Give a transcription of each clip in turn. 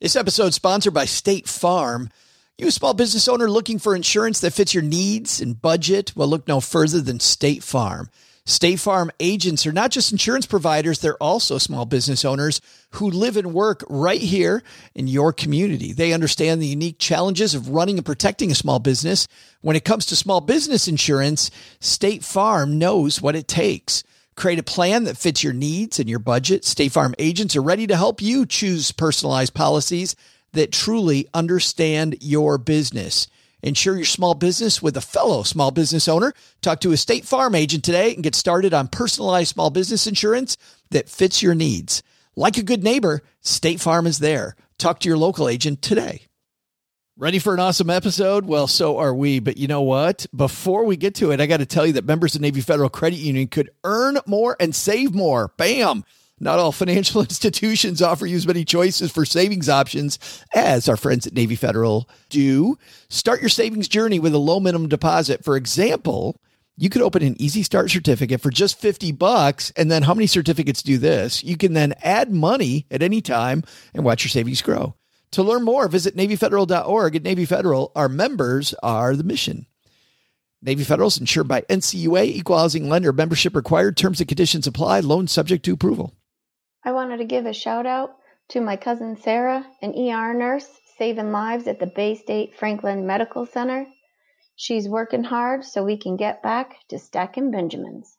This episode is sponsored by State Farm. You a small business owner looking for insurance that fits your needs and budget? Well, look no further than State Farm. State Farm agents are not just insurance providers, they're also small business owners who live and work right here in your community. They understand the unique challenges of running and protecting a small business. When it comes to small business insurance, State Farm knows what it takes. Create a plan that fits your needs and your budget. State Farm agents are ready to help you choose personalized policies that truly understand your business. Insure your small business with a fellow small business owner. Talk to a State Farm agent today and get started on personalized small business insurance that fits your needs. Like a good neighbor, State Farm is there. Talk to your local agent today. Ready for an awesome episode? Well, so are we. But you know what? Before we get to it, I got to tell you that members of Navy Federal Credit Union could earn more and save more. Bam! Not all financial institutions offer you as many choices for savings options as our friends at Navy Federal do. Start your savings journey with a low minimum deposit. For example, you could open an Easy Start certificate for just $50. And then how many certificates do this? You can then add money at any time and watch your savings grow. To learn more, visit NavyFederal.org. At Navy Federal, our members are the mission. Navy Federal is insured by NCUA, Equal Housing Lender. Membership required. Terms and conditions apply. Loan subject to approval. I wanted to give a shout out to my cousin Sarah, an ER nurse saving lives at the Bay State Franklin Medical Center. She's working hard so we can get back to stacking Benjamins.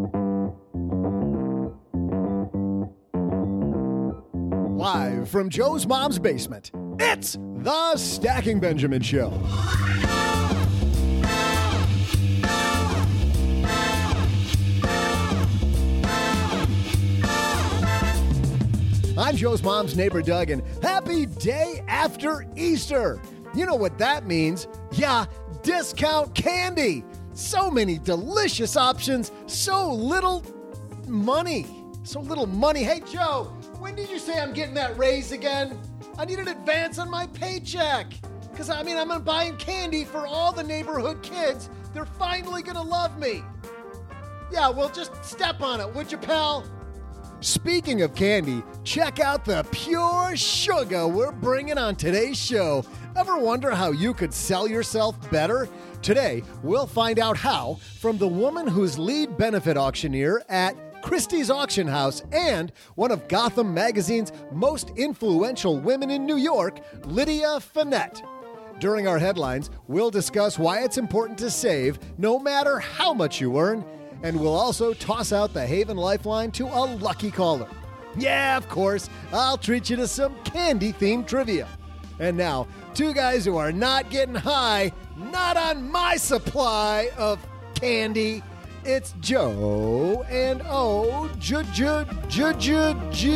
Live from Joe's mom's basement, it's the Stacking Benjamin Show. I'm Joe's mom's neighbor, Doug, and happy day after Easter. You know what that means. Yeah, discount candy. So many delicious options, so little money. Hey, Joe, when did you say I'm getting that raise again? I need an advance on my paycheck. Because, I'm buying candy for all the neighborhood kids. They're finally going to love me. Yeah, well, just step on it, would you, pal? Speaking of candy, check out the pure sugar we're bringing on today's show. Ever wonder how you could sell yourself better? Today, we'll find out how from the woman who's lead benefit auctioneer at Christie's Auction House and one of Gotham Magazine's most influential women in New York, Lydia Fenet. During our headlines, we'll discuss why it's important to save no matter how much you earn, and we'll also toss out the Haven Lifeline to a lucky caller. Yeah, of course, I'll treat you to some candy-themed trivia. And now, two guys who are not getting high, not on my supply of candy. It's Joe and G.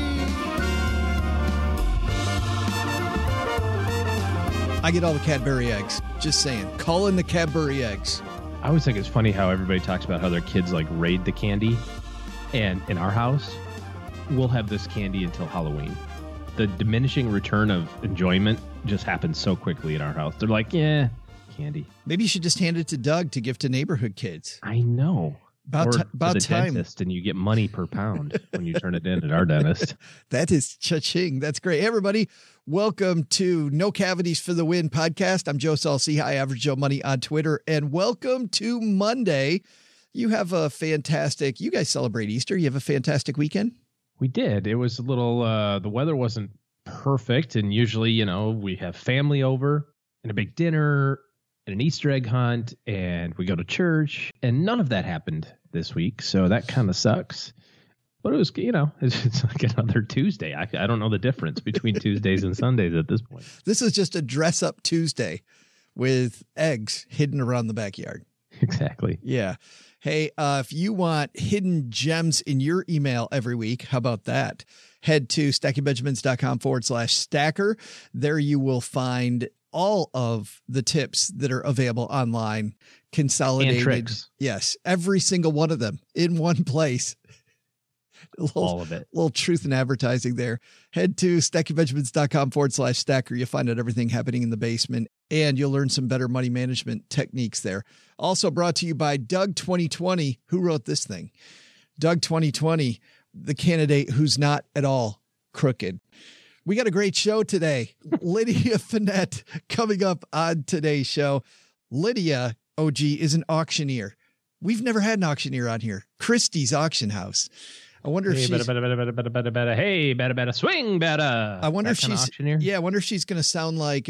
I get all the Cadbury eggs. Just saying. Call in the Cadbury eggs. I always think it's funny how everybody talks about how their kids raid the candy. And in our house, we'll have this candy until Halloween. The diminishing return of enjoyment just happens so quickly in our house. They're like, yeah, candy. Maybe you should just hand it to Doug to give to neighborhood kids. I know. About the time. Dentist, and you get money per pound when you turn it in at our dentist. That is cha-ching. That's great. Hey, everybody, welcome to No Cavities for the Win podcast. I'm Joe Saul-Sehy, Average Joe Money on Twitter, and welcome to Monday. You have a fantastic, you guys celebrate Easter. You have a fantastic weekend? We did. It was a little, the weather wasn't perfect, and usually, we have family over and a big dinner and an Easter egg hunt, and we go to church, and none of that happened this week, so that kind of sucks. But it was, it's like another Tuesday. I don't know the difference between Tuesdays and Sundays at this point. This is just a dress-up Tuesday with eggs hidden around the backyard. Exactly. Yeah. Hey, if you want hidden gems in your email every week, how about that? Head to stackingbenjamins.com/stacker. There you will find all of the tips that are available online, consolidated. And tricks. Yes. Every single one of them in one place. All of it. Little truth in advertising there. Head to stackingbenjamins.com/stacker. You'll find out everything happening in the basement, and you'll learn some better money management techniques there. Also brought to you by Doug 2020. Who wrote this thing? Doug 2020, the candidate who's not at all crooked. We got a great show today. Lydia Finette coming up on today's show. Lydia, OG, is an auctioneer. We've never had an auctioneer on here. Christie's Auction House. I wonder if she's... Hey, better, swing better. I wonder if she's... Auctioneer? Yeah, I wonder if she's going to sound like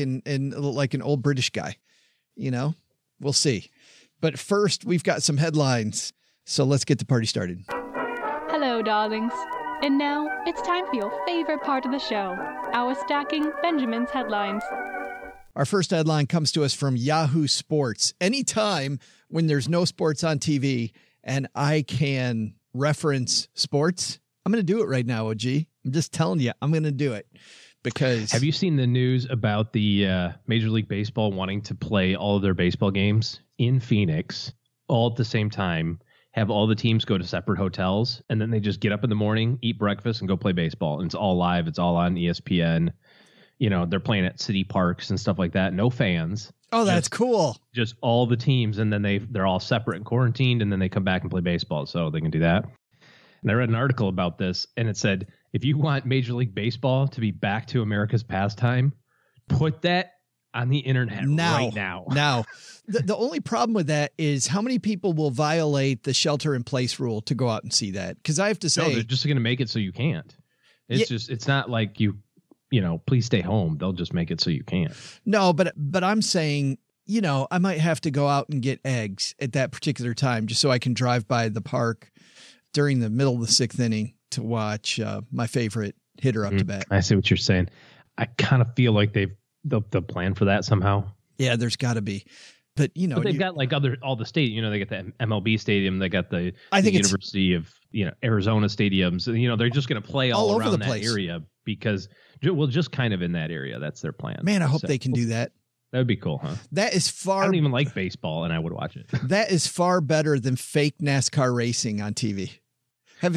an old British guy. You know? We'll see. But first, we've got some headlines. So let's get the party started. Hello, darlings. And now it's time for your favorite part of the show, our Stacking Benjamin's headlines. Our first headline comes to us from Yahoo Sports. Anytime when there's no sports on TV and I can reference sports, I'm going to do it right now, OG. I'm just telling you, I'm going to do it because... Have you seen the news about the Major League Baseball wanting to play all of their baseball games in Phoenix all at the same time? Have all the teams go to separate hotels, and then they just get up in the morning, eat breakfast, and go play baseball. And it's all live. It's all on ESPN. You know, they're playing at city parks and stuff like that. No fans. Oh, that's cool. Just all the teams, and then they're all separate and quarantined, and then they come back and play baseball. So they can do that. And I read an article about this, and it said, if you want Major League Baseball to be back to America's pastime, put that on the internet right now. Now, the only problem with that is how many people will violate the shelter in place rule to go out and see that? Because I have to say, they're just going to make it so you can't. It's not like you know, please stay home. They'll just make it so you can't. No, but I'm saying, you know, I might have to go out and get eggs at that particular time just so I can drive by the park during the middle of the sixth inning to watch my favorite hitter up to bat. I see what you're saying. I kind of feel like they'll plan for that somehow. Yeah, there's got to be. But, you know, they've got like all the state, you know, they got the MLB stadium. They got the University of, you know, Arizona stadiums. You know, they're just going to play all around that area because, well, just kind of in that area. That's their plan. Man, I hope they can do that. That would be cool, huh? That is far. I don't even like baseball, and I would watch it. That is far better than fake NASCAR racing on TV. Have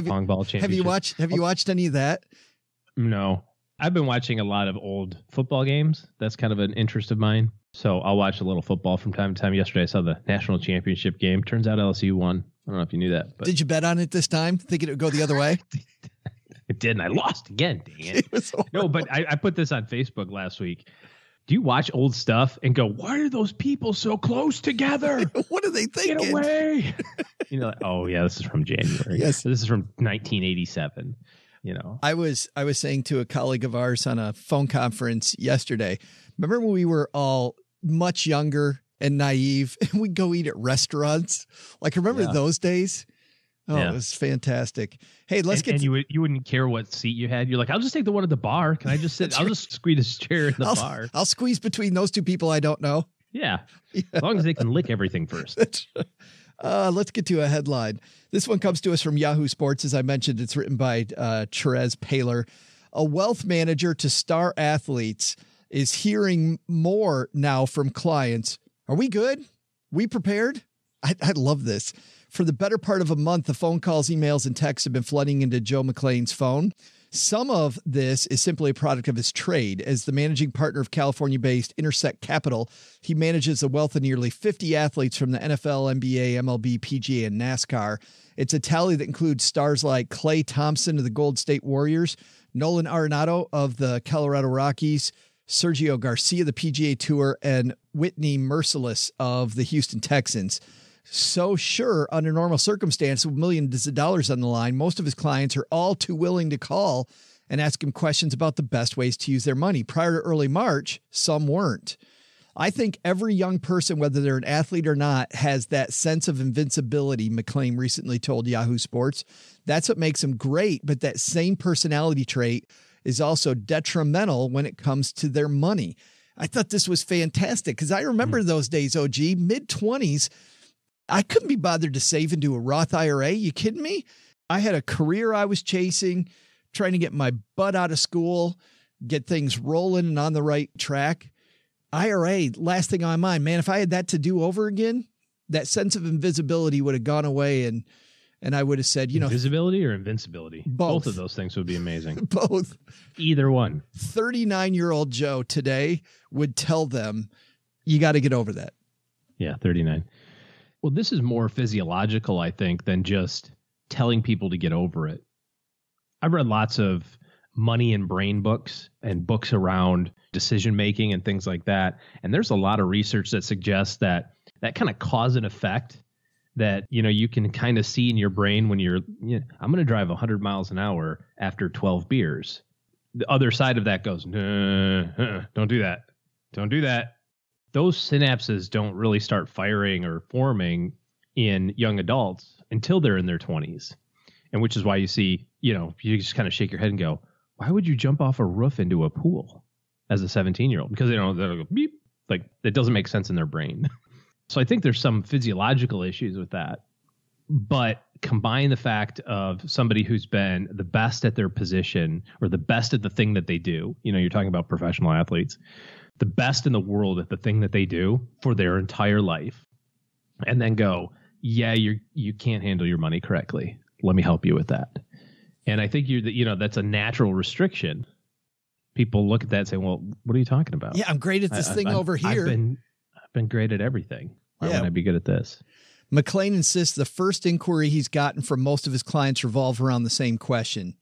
you watched any of that? No. I've been watching a lot of old football games. That's kind of an interest of mine. So I'll watch a little football from time to time. Yesterday I saw the national championship game. Turns out LSU won. I don't know if you knew that. But... Did you bet on it this time, thinking it would go the other way? It did, and I lost again. Dang it. No, but I put this on Facebook last week. Do you watch old stuff and go, why are those people so close together? What are they thinking? Get away. You know, like, oh, yeah, this is from January. Yes. This is from 1987. You know, I was saying to a colleague of ours on a phone conference yesterday, remember when we were all much younger and naive and we'd go eat at restaurants? Like, remember those days? Oh, yeah. It was fantastic. Hey, and you wouldn't care what seat you had. You're like, I'll just take the one at the bar. Can I just sit? I'll just squeeze this chair in the bar. I'll squeeze between those two people I don't know. Yeah. As long as they can lick everything first. Let's get to a headline. This one comes to us from Yahoo Sports. As I mentioned, it's written by Therese Paler. A wealth manager to star athletes is hearing more now from clients. Are we good? We prepared? I love this. For the better part of a month, the phone calls, emails, and texts have been flooding into Joe McClain's phone. Some of this is simply a product of his trade. As the managing partner of California-based Intersect Capital, he manages the wealth of nearly 50 athletes from the NFL, NBA, MLB, PGA, and NASCAR. It's a tally that includes stars like Klay Thompson of the Golden State Warriors, Nolan Arenado of the Colorado Rockies, Sergio Garcia of the PGA Tour, and Whitney Merciless of the Houston Texans. So sure, under normal circumstances, with millions of dollars on the line, most of his clients are all too willing to call and ask him questions about the best ways to use their money. Prior to early March, some weren't. I think every young person, whether they're an athlete or not, has that sense of invincibility, McClain recently told Yahoo Sports. That's what makes them great, but that same personality trait is also detrimental when it comes to their money. I thought this was fantastic because I remember those days, OG, mid-20s. I couldn't be bothered to save into a Roth IRA. You kidding me? I had a career I was chasing, trying to get my butt out of school, get things rolling and on the right track. IRA, last thing on my mind, man, if I had that to do over again, that sense of invisibility would have gone away. And I would have said, invisibility or invincibility? Both of those things would be amazing. Both. Either one. 39-year-old Joe today would tell them, you got to get over that. Yeah, 39. Well, this is more physiological, I think, than just telling people to get over it. I've read lots of money and brain books and books around decision making and things like that. And there's a lot of research that suggests that kind of cause and effect that, you can kind of see in your brain when I'm going to drive 100 miles an hour after 12 beers. The other side of that goes, no, don't do that. Don't do that. Those synapses don't really start firing or forming in young adults until they're in their 20s. And which is why you see, you just kind of shake your head and go, why would you jump off a roof into a pool as a 17-year-old? Because they'll go beep, like it doesn't make sense in their brain. So I think there's some physiological issues with that. But combine the fact of somebody who's been the best at their position or the best at the thing that they do. You're talking about professional athletes, the best in the world at the thing that they do for their entire life. And then go, yeah, you can't handle your money correctly. Let me help you with that. And I think that's a natural restriction. People look at that and say, well, what are you talking about? Yeah, I'm great at this thing over here. I've been great at everything. Why would I be good at this? McLean insists the first inquiry he's gotten from most of his clients revolve around the same question.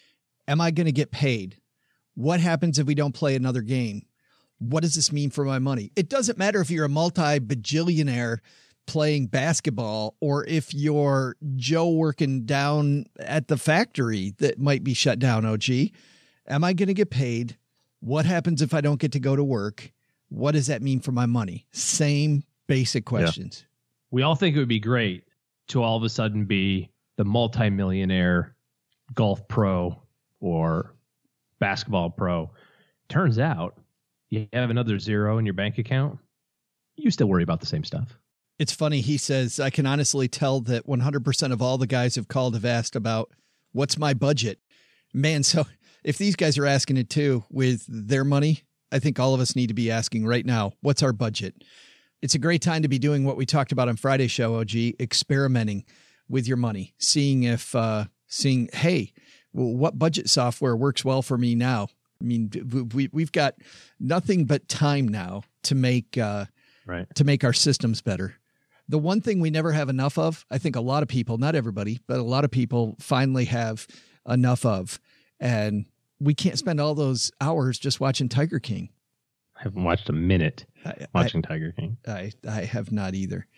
Am I going to get paid? What happens if we don't play another game? What does this mean for my money? It doesn't matter if you're a multi-bajillionaire playing basketball or if you're Joe working down at the factory that might be shut down, OG. Am I going to get paid? What happens if I don't get to go to work? What does that mean for my money? Same basic questions. Yeah. We all think it would be great to all of a sudden be the multimillionaire golf pro or basketball pro. Turns out you have another zero in your bank account. You still worry about the same stuff. It's funny. He says, I can honestly tell that 100% of all the guys who've called have asked about what's my budget. Man, so if these guys are asking it too with their money, I think all of us need to be asking right now, what's our budget? It's a great time to be doing what we talked about on Friday's show, OG, experimenting with your money, seeing if, hey, well, what budget software works well for me now? I mean, we've got nothing but time now to make our systems better. The one thing we never have enough of, I think a lot of people, not everybody, but a lot of people finally have enough of, and we can't spend all those hours just watching Tiger King. I haven't watched a minute watching Tiger King. I have not either.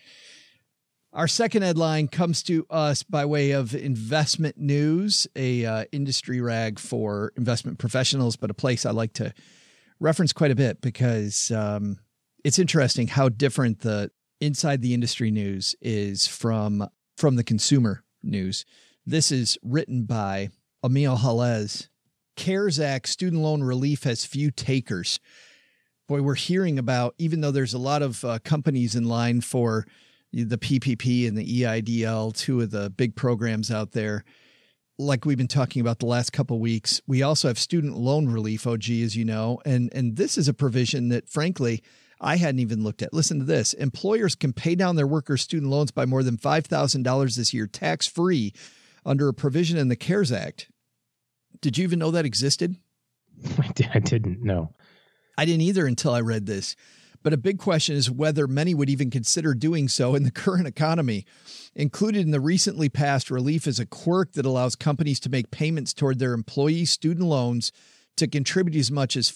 Our second headline comes to us by way of Investment News, a industry rag for investment professionals, but a place I like to reference quite a bit because it's interesting how different the inside the industry news is from the consumer news. This is written by Emil Halez. CARES Act student loan relief has few takers. Boy, we're hearing about, even though there's a lot of companies in line for the PPP and the EIDL, two of the big programs out there, like we've been talking about the last couple of weeks, we also have student loan relief, OG, as you know, and this is a provision that, frankly, I hadn't even looked at. Listen to this. Employers can pay down their workers' student loans by more than $5,000 this year, tax-free, under a provision in the CARES Act. Did you even know that existed? I didn't know. I didn't either until I read this. But a big question is whether many would even consider doing so in the current economy. Included in the recently passed relief is a quirk that allows companies to make payments toward their employees' student loans to contribute as much as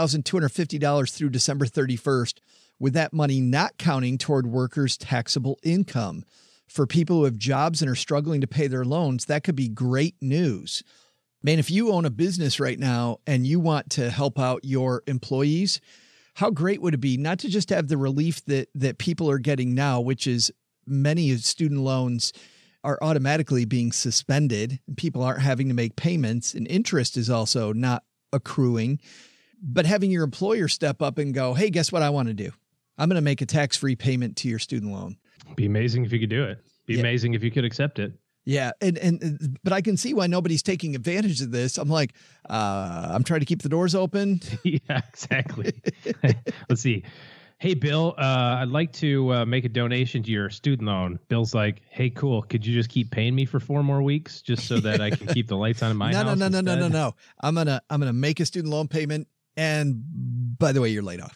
$5,250 through December 31st, with that money not counting toward workers' taxable income. For people who have jobs and are struggling to pay their loans, that could be great news. Man, if you own a business right now and you want to help out your employees, how great would it be not to just have the relief that people are getting now, which is many student loans are automatically being suspended and people aren't having to make payments, and interest is also not accruing, but having your employer step up and go, hey, guess what I want to do? I'm going to make a tax-free payment to your student loan. Be amazing if you could do it. Be amazing if you could accept it. Yeah. But I can see why nobody's taking advantage of this. I'm like, I'm trying to keep the doors open. Yeah, exactly. Let's see. Hey, Bill, I'd like to make a donation to your student loan. Bill's like, hey, cool. Could you just keep paying me for 4 more weeks just so that I can keep the lights on in my house? No. I'm gonna make a student loan payment. And by the way, you're laid off.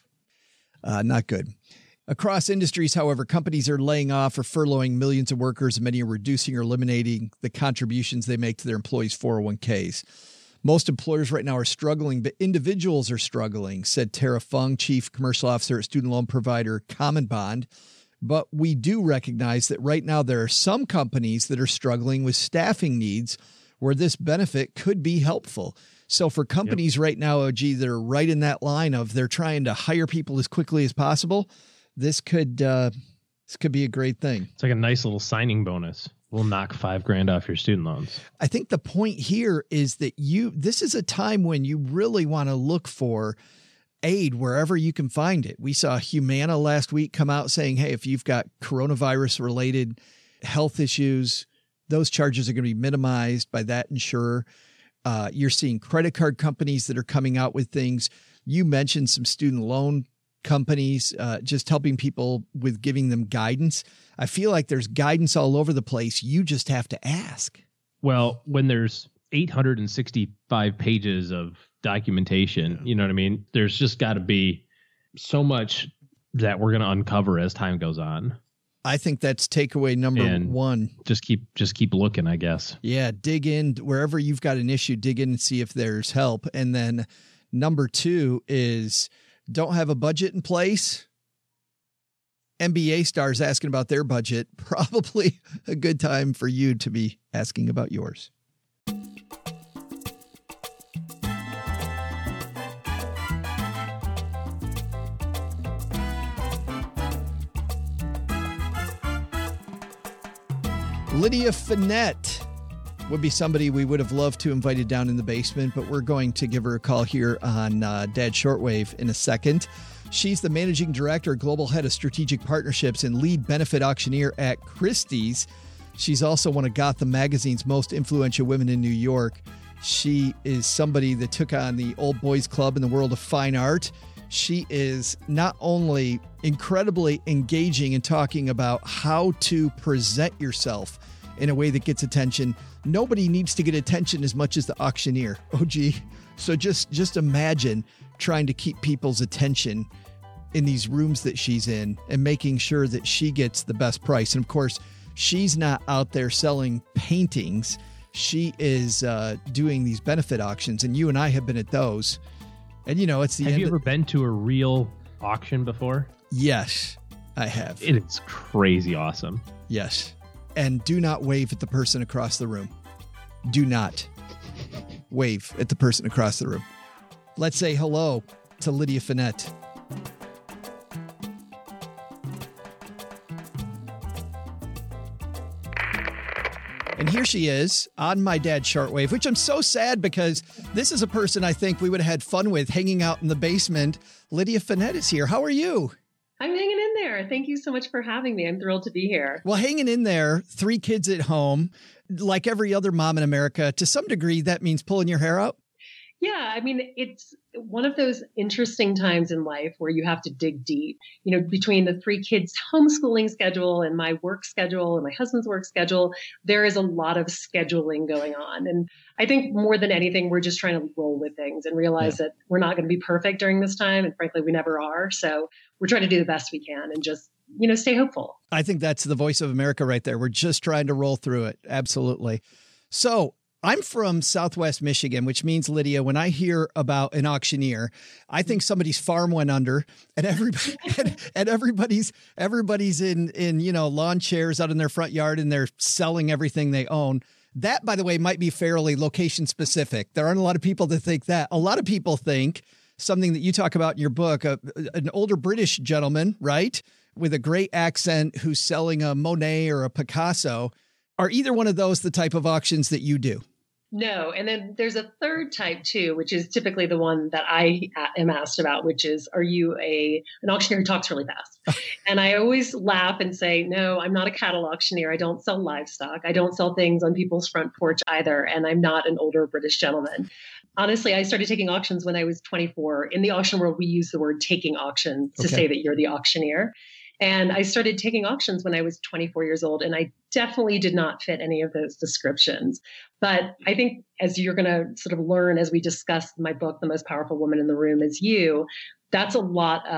Not good. Across industries, however, companies are laying off or furloughing millions of workers, and many are reducing or eliminating the contributions they make to their employees' 401ks. Most employers right now are struggling, but individuals are struggling, said Tara Fung, Chief Commercial Officer at student loan provider Common Bond. But we do recognize that right now there are some companies that are struggling with staffing needs where this benefit could be helpful. So for companies right now, OG, that are right in that line of they're trying to hire people as quickly as possible, this could be a great thing. It's like a nice little signing bonus. We'll knock $5,000 off your student loans. I think the point here is that this is a time when you really want to look for aid wherever you can find it. We saw Humana last week come out saying, hey, if you've got coronavirus related health issues, those charges are going to be minimized by that insurer. You're seeing credit card companies that are coming out with things. You mentioned some student loan companies, just helping people with giving them guidance. I feel like there's guidance all over the place. You just have to ask. Well, when there's 865 pages of documentation, you know what I mean? There's just got to be so much that we're going to uncover as time goes on. I think that's takeaway number one. Just keep looking, I guess. Yeah. Dig in wherever you've got an issue, dig in and see if there's help. And then number two is don't have a budget in place. NBA stars asking about their budget, probably a good time for you to be asking about yours. Lydia Finette would be somebody we would have loved to invited down in the basement, but we're going to give her a call here on Dad Shortwave in a second. She's the managing director, global head of strategic partnerships, and lead benefit auctioneer at Christie's. She's also one of Gotham Magazine's most influential women in New York. She is somebody that took on the Old Boys Club in the world of fine art. She is not only incredibly engaging in talking about how to present yourself in a way that gets attention. Nobody needs to get attention as much as the auctioneer. OG. So just imagine trying to keep people's attention in these rooms that she's in and making sure that she gets the best price. And of course, she's not out there selling paintings. She is doing these benefit auctions, and you and I have been at those. And you know, it's the end. Have you ever been to a real auction before? Yes, I have. It is crazy awesome. Yes. And do not wave at the person across the room. Do not wave at the person across the room. Let's say hello to Lydia Finette. And here she is on my Dad's Shortwave, which I'm so sad because this is a person I think we would have had fun with hanging out in the basement. Lydia Finette is here. How are you? I'm hanging in there. Thank you so much for having me. I'm thrilled to be here. Well, hanging in there, 3 kids at home, like every other mom in America, to some degree, that means pulling your hair out. Yeah, I mean, it's one of those interesting times in life where you have to dig deep. You know, between the 3 kids' homeschooling schedule and my work schedule and my husband's work schedule, there is a lot of scheduling going on. And I think more than anything, we're just trying to roll with things and realize that we're not going to be perfect during this time. And frankly, we never are. So we're trying to do the best we can and just, you know, stay hopeful. I think that's the voice of America right there. We're just trying to roll through it. Absolutely. So I'm from Southwest Michigan, which means, Lydia, when I hear about an auctioneer, I think somebody's farm went under and everybody's in, you know, lawn chairs out in their front yard and they're selling everything they own. That, by the way, might be fairly location specific. There aren't a lot of people that think that. A lot of people think something that you talk about in your book, an older British gentleman, right, with a great accent who's selling a Monet or a Picasso. Are either one of those the type of auctions that you do? No. And then there's a third type too, which is typically the one that I am asked about, which is, are you an auctioneer who talks really fast? And I always laugh and say, no, I'm not a cattle auctioneer. I don't sell livestock. I don't sell things on people's front porch either. And I'm not an older British gentleman. Honestly, I started taking auctions when I was 24. In the auction world, we use the word taking auction to say that you're the auctioneer. And I started taking auctions when I was 24 years old, and I definitely did not fit any of those descriptions. But I think as you're going to sort of learn as we discuss my book, The Most Powerful Woman in the Room Is You, that's a lot of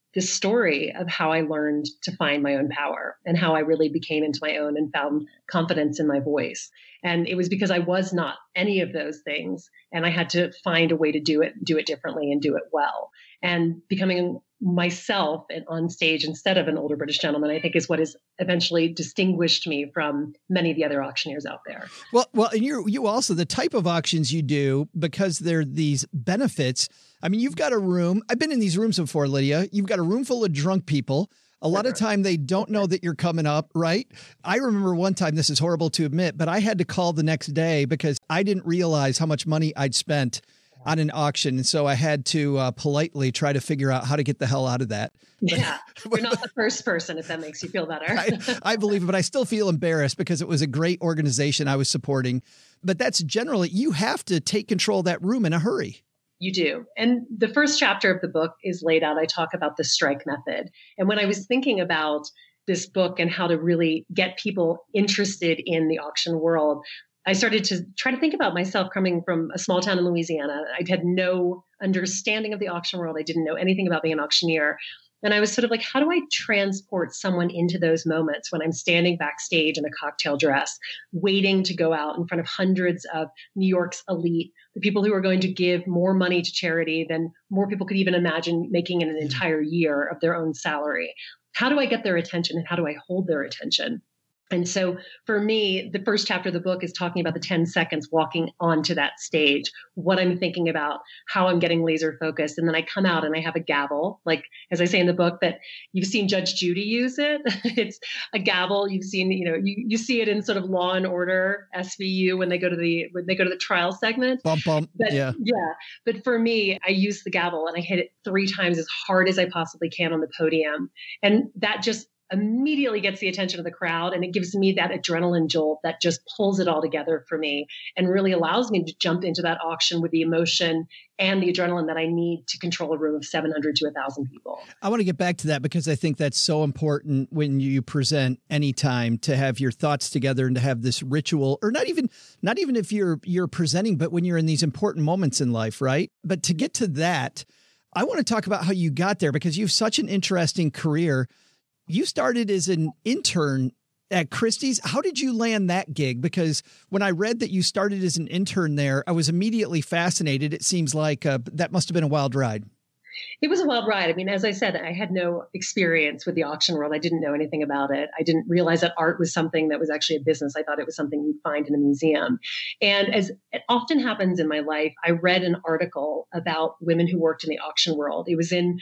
this story of how I learned to find my own power and how I really became into my own and found confidence in my voice. And it was because I was not any of those things. And I had to find a way to do it differently and do it well. And becoming myself and on stage instead of an older British gentleman, I think is what has eventually distinguished me from many of the other auctioneers out there. Well, and you also, the type of auctions you do, because there are these benefits. I mean, you've got a room. I've been in these rooms before, Lydia. You've got a room full of drunk people. A lot of time they don't know that you're coming up, right? I remember one time, this is horrible to admit, but I had to call the next day because I didn't realize how much money I'd spent on an auction. And so I had to politely try to figure out how to get the hell out of that. Yeah, you're not the first person, if that makes you feel better. I believe it, but I still feel embarrassed because it was a great organization I was supporting. But that's generally, you have to take control of that room in a hurry. You do. And the first chapter of the book is laid out. I talk about the strike method. And when I was thinking about this book and how to really get people interested in the auction world, I started to try to think about myself coming from a small town in Louisiana. I had no understanding of the auction world. I didn't know anything about being an auctioneer. And I was sort of like, how do I transport someone into those moments when I'm standing backstage in a cocktail dress, waiting to go out in front of hundreds of New York's elite, the people who are going to give more money to charity than more people could even imagine making in an entire year of their own salary? How do I get their attention and how do I hold their attention? And so for me, the first chapter of the book is talking about the 10 seconds walking onto that stage, what I'm thinking about, how I'm getting laser focused. And then I come out and I have a gavel, like, as I say in the book, that you've seen Judge Judy use it. It's a gavel. You've seen, you see it in sort of Law and Order, SVU, when they go to the trial segment. Bump, bump. But, yeah. But for me, I use the gavel and I hit it 3 times as hard as I possibly can on the podium. And that just immediately gets the attention of the crowd. And it gives me that adrenaline jolt that just pulls it all together for me and really allows me to jump into that auction with the emotion and the adrenaline that I need to control a room of 700 to 1,000 people. I want to get back to that because I think that's so important when you present anytime, to have your thoughts together and to have this ritual, or not even if you're presenting, but when you're in these important moments in life, right? But to get to that, I want to talk about how you got there because you have such an interesting career. You started as an intern at Christie's. How did you land that gig? Because when I read that you started as an intern there, I was immediately fascinated. It seems like that must have been a wild ride. It was a wild ride. I mean, as I said, I had no experience with the auction world. I didn't know anything about it. I didn't realize that art was something that was actually a business. I thought it was something you'd find in a museum. And as it often happens in my life, I read an article about women who worked in the auction world. It was in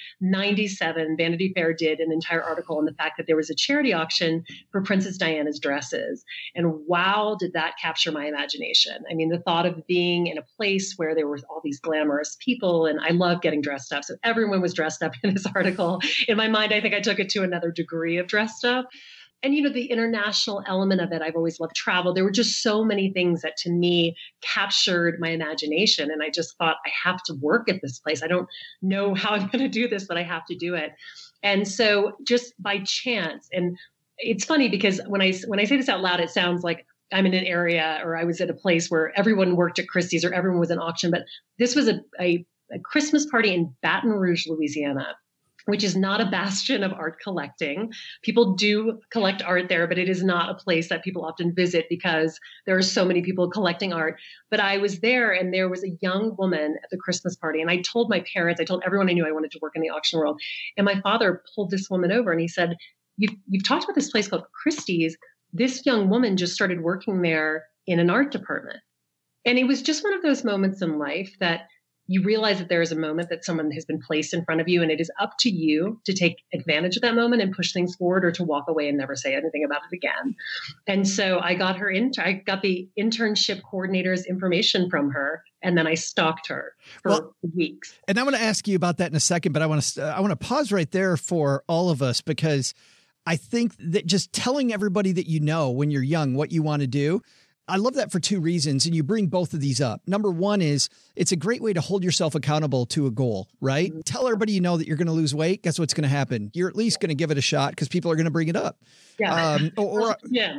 97. Vanity Fair did an entire article on the fact that there was a charity auction for Princess Diana's dresses. And wow, did that capture my imagination. I mean, the thought of being in a place where there were all these glamorous people, and I love getting dressed up. So everyone was dressed up in this article. In my mind, I think I took it to another degree of dressed up. And, the international element of it, I've always loved travel. There were just so many things that to me captured my imagination. And I just thought, I have to work at this place. I don't know how I'm going to do this, but I have to do it. And so just by chance, and it's funny because when I say this out loud, it sounds like I'm in an area or I was at a place where everyone worked at Christie's or everyone was in auction. But this was a Christmas party in Baton Rouge, Louisiana, which is not a bastion of art collecting. People do collect art there, but it is not a place that people often visit because there are so many people collecting art. But I was there and there was a young woman at the Christmas party. And I told my parents, I told everyone I knew I wanted to work in the auction world. And my father pulled this woman over and he said, you've talked about this place called Christie's. This young woman just started working there in an art department. And it was just one of those moments in life that you realize that there is a moment that someone has been placed in front of you, and it is up to you to take advantage of that moment and push things forward, or to walk away and never say anything about it again. And so I got I got the internship coordinator's information from her, and then I stalked her for weeks. And I'm going to ask you about that in a second, but I want to pause right there for all of us, because I think that just telling everybody that when you're young what you want to do, I love that for 2 reasons. And you bring both of these up. Number one is it's a great way to hold yourself accountable to a goal, right? Mm-hmm. Tell everybody that you're going to lose weight. Guess what's going to happen? You're at least going to give it a shot because people are going to bring it up. Yeah. Or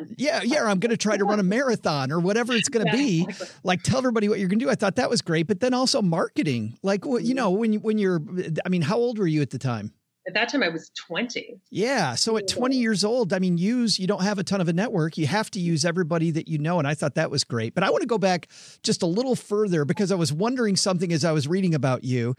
I'm going to try to run a marathon or whatever it's going to be. Exactly. Like, tell everybody what you're going to do. I thought that was great. But then also marketing. Like, when you're, how old were you at the time? At that time, I was 20. Yeah. So at 20 years old, I mean, you don't have a ton of a network. You have to use everybody that you know. And I thought that was great. But I want to go back just a little further because I was wondering something as I was reading about you.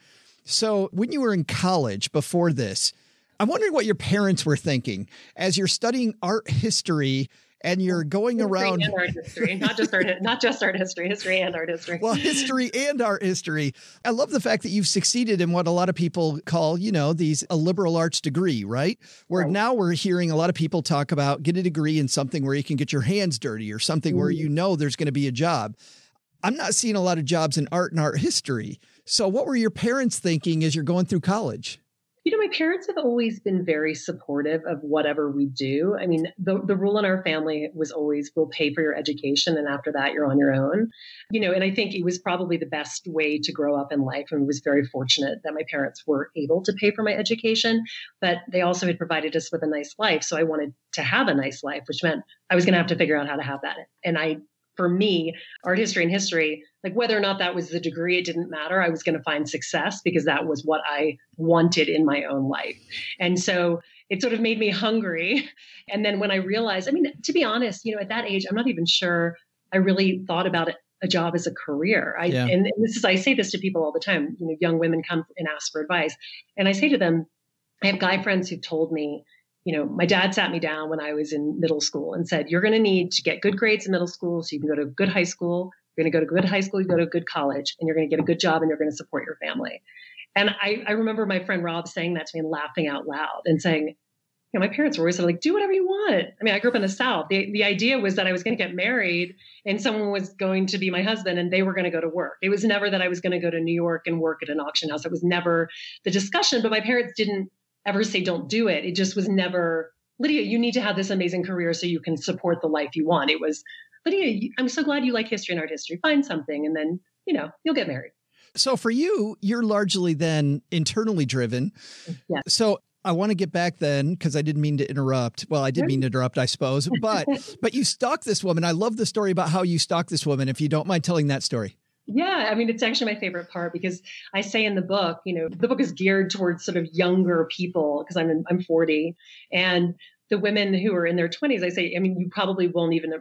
So when you were in college before this, I'm wondering what your parents were thinking as you're studying art history and you're going around. And art history, not just art history, history and art history. Well, history and art history. I love the fact that you've succeeded in what a lot of people call, a liberal arts degree, right? Where now we're hearing a lot of people talk about get a degree in something where you can get your hands dirty or something where there's going to be a job. I'm not seeing a lot of jobs in art and art history. So what were your parents thinking as you're going through college? My parents have always been very supportive of whatever we do. I mean, the rule in our family was always, we'll pay for your education. And after that, you're on your own, and I think it was probably the best way to grow up in life. And I was very fortunate that my parents were able to pay for my education, but they also had provided us with a nice life. So I wanted to have a nice life, which meant I was going to have to figure out how to have that. And for me, art history and history, like whether or not that was the degree, it didn't matter. I was going to find success because that was what I wanted in my own life. And so it sort of made me hungry. And then when I realized, to be honest, at that age, I'm not even sure I really thought about a job as a career. And I say this to people all the time, young women come and ask for advice. And I say to them, I have guy friends who've told me, my dad sat me down when I was in middle school and said, you're going to need to get good grades in middle school so you can go to a good high school. You're going to go to good high school, you go to a good college, and you're going to get a good job and you're going to support your family. And I remember my friend Rob saying that to me and laughing out loud and saying, my parents were always sort of like, do whatever you want. I grew up in the South. The idea was that I was going to get married and someone was going to be my husband and they were going to go to work. It was never that I was going to go to New York and work at an auction house. It was never the discussion, but my parents didn't ever say, don't do it. It just was never, Lydia, you need to have this amazing career so you can support the life you want. It was, Lydia, I'm so glad you like history and art history. Find something and then, you'll get married. So for you, you're largely then internally driven. Yeah. So I want to get back then because I didn't mean to interrupt. Well, I did mean to interrupt, I suppose. But you stalked this woman. I love the story about how you stalked this woman. If you don't mind telling that story. Yeah, it's actually my favorite part because I say in the book, the book is geared towards sort of younger people because I'm 40, and the women who are in their 20s, I say, you probably won't even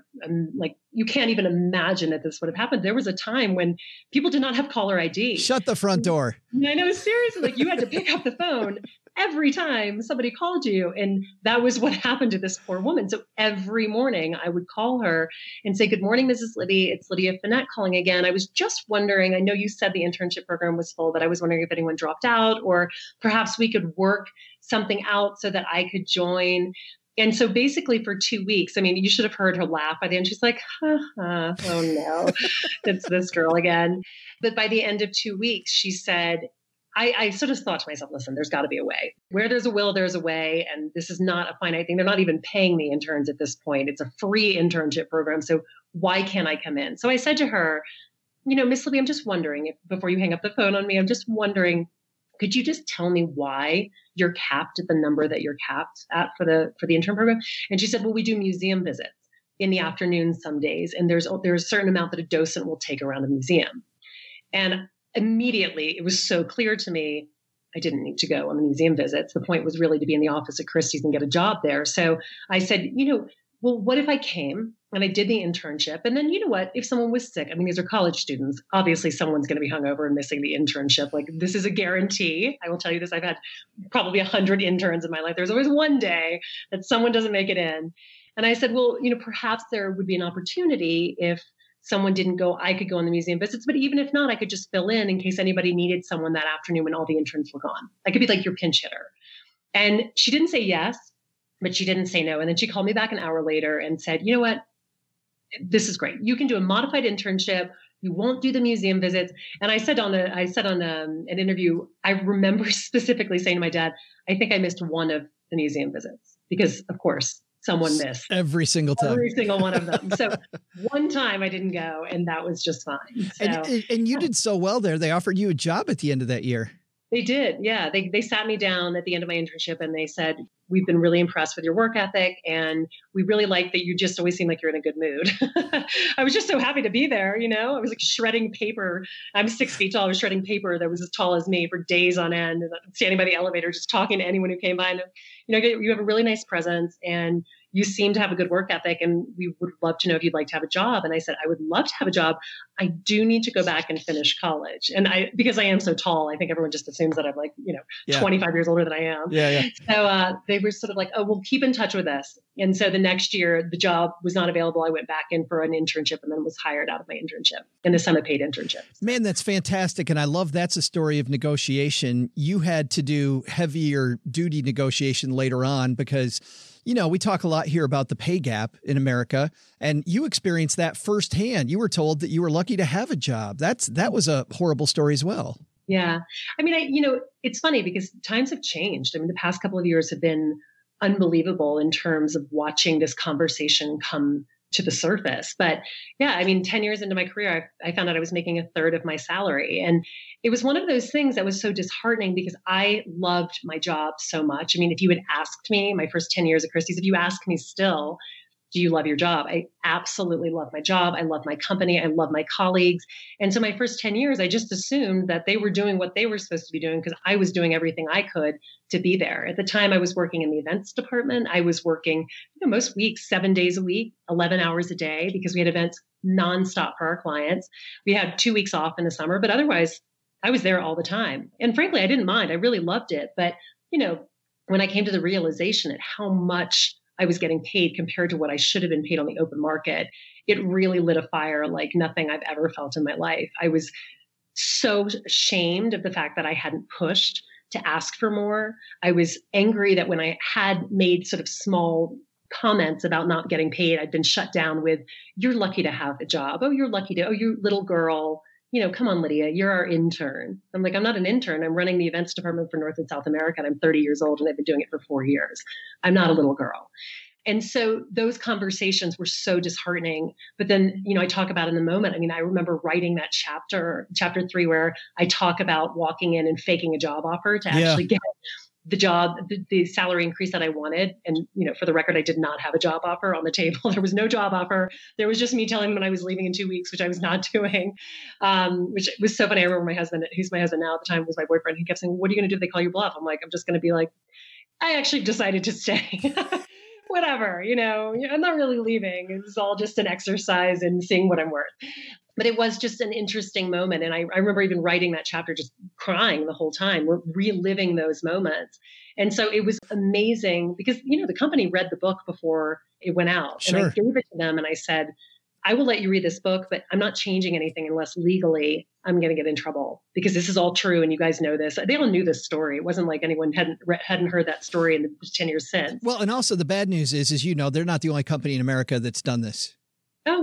you can't even imagine that this would have happened. There was a time when people did not have caller ID. Shut the front door. I know, seriously, you had to pick up the phone every time somebody called you. And that was what happened to this poor woman. So every morning I would call her and say, good morning, Mrs. Liddy. It's Lydia Finette calling again. I was just wondering, I know you said the internship program was full, but I was wondering if anyone dropped out or perhaps we could work something out so that I could join. And so basically for 2 weeks, you should have heard her laugh by the end. She's like, oh no, it's this girl again. But by the end of 2 weeks, she said, I sort of thought to myself, listen, there's got to be a way. Where there's a will, there's a way. And this is not a finite thing. They're not even paying the interns at this point. It's a free internship program. So why can't I come in? So I said to her, Miss Libby, I'm just wondering, before you hang up the phone on me, I'm just wondering, could you just tell me why you're capped at the number that you're capped at for the intern program? And she said, well, we do museum visits in the afternoon some days. And there's a certain amount that a docent will take around a museum. And immediately it was so clear to me, I didn't need to go on the museum visits. The point was really to be in the office at Christie's and get a job there. So I said, well, what if I came and I did the internship? And then, if someone was sick, these are college students, obviously someone's going to be hungover and missing the internship. Like this is a guarantee. I will tell you this. I've had probably 100 interns in my life. There's always one day that someone doesn't make it in. And I said, well, perhaps there would be an opportunity if someone didn't go, I could go on the museum visits, but even if not, I could just fill in case anybody needed someone that afternoon when all the interns were gone. I could be like your pinch hitter. And she didn't say yes, but she didn't say no. And then she called me back an hour later and said, you know what, this is great. You can do a modified internship. You won't do the museum visits. And I said on an interview, I remember specifically saying to my dad, I think I missed one of the museum visits because of course someone missed every single time, every single one of them. So one time I didn't go and that was just fine. So, and you did so well there. They offered you a job at the end of that year. They did. Yeah. They sat me down at the end of my internship and they said, we've been really impressed with your work ethic. And we really like that you just always seem like you're in a good mood. I was just so happy to be there. I was like shredding paper. I'm 6 feet tall. I was shredding paper that was as tall as me for days on end, and standing by the elevator, just talking to anyone who came by. And, you have a really nice presence, and you seem to have a good work ethic, and we would love to know if you'd like to have a job. And I said, I would love to have a job. I do need to go back and finish college. And because I am so tall, I think everyone just assumes that I'm 25 years older than I am. Yeah. So they were sort of like, oh, well, keep in touch with us. And so the next year, the job was not available. I went back in for an internship and then was hired out of my internship. And this time I paid internship. Man, that's fantastic. And I love that's a story of negotiation. You had to do heavier duty negotiation later on because we talk a lot here about the pay gap in America, and you experienced that firsthand. You were told that you were lucky to have a job. That was a horrible story as well. Yeah. I mean, it's funny because times have changed. I mean, the past couple of years have been unbelievable in terms of watching this conversation come to the surface. But yeah, I mean, 10 years into my career, I found out I was making a third of my salary. And it was one of those things that was so disheartening because I loved my job so much. I mean, if you had asked me my first 10 years at Christie's, if you ask me still, do you love your job? I absolutely love my job. I love my company. I love my colleagues. And so my first 10 years, I just assumed that they were doing what they were supposed to be doing because I was doing everything I could to be there. At the time, I was working in the events department. I was working most weeks, 7 days a week, 11 hours a day, because we had events nonstop for our clients. We had 2 weeks off in the summer, but otherwise I was there all the time. And frankly, I didn't mind. I really loved it. But, when I came to the realization at how much I was getting paid compared to what I should have been paid on the open market, it really lit a fire like nothing I've ever felt in my life. I was so ashamed of the fact that I hadn't pushed to ask for more. I was angry that when I had made sort of small comments about not getting paid, I'd been shut down with, you're lucky to have a job. Oh, you're lucky to, oh, you little girl. Come on, Lydia, you're our intern. I'm like, I'm not an intern. I'm running the events department for North and South America, and I'm 30 years old, and I've been doing it for 4 years. I'm not a little girl. And so those conversations were so disheartening. But then, I talk about in the moment, I mean, I remember writing that chapter 3, where I talk about walking in and faking a job offer to actually get the job, the salary increase that I wanted. And, for the record, I did not have a job offer on the table. There was no job offer. There was just me telling him when I was leaving in 2 weeks, which I was not doing, which was so funny. I remember my husband, who's my husband now at the time, was my boyfriend. He kept saying, what are you going to do if they call you bluff? I'm like, I'm just going to be like, I actually decided to stay. Whatever, I'm not really leaving. It was all just an exercise in seeing what I'm worth. But it was just an interesting moment. And I remember even writing that chapter, just crying the whole time. We're reliving those moments. And so it was amazing because, the company read the book before it went out. Sure. And I gave it to them and I said, I will let you read this book, but I'm not changing anything unless legally I'm going to get in trouble because this is all true. And you guys know this. They all knew this story. It wasn't like anyone hadn't heard that story in the 10 years since. Well, and also the bad news is, they're not the only company in America that's done this. Oh,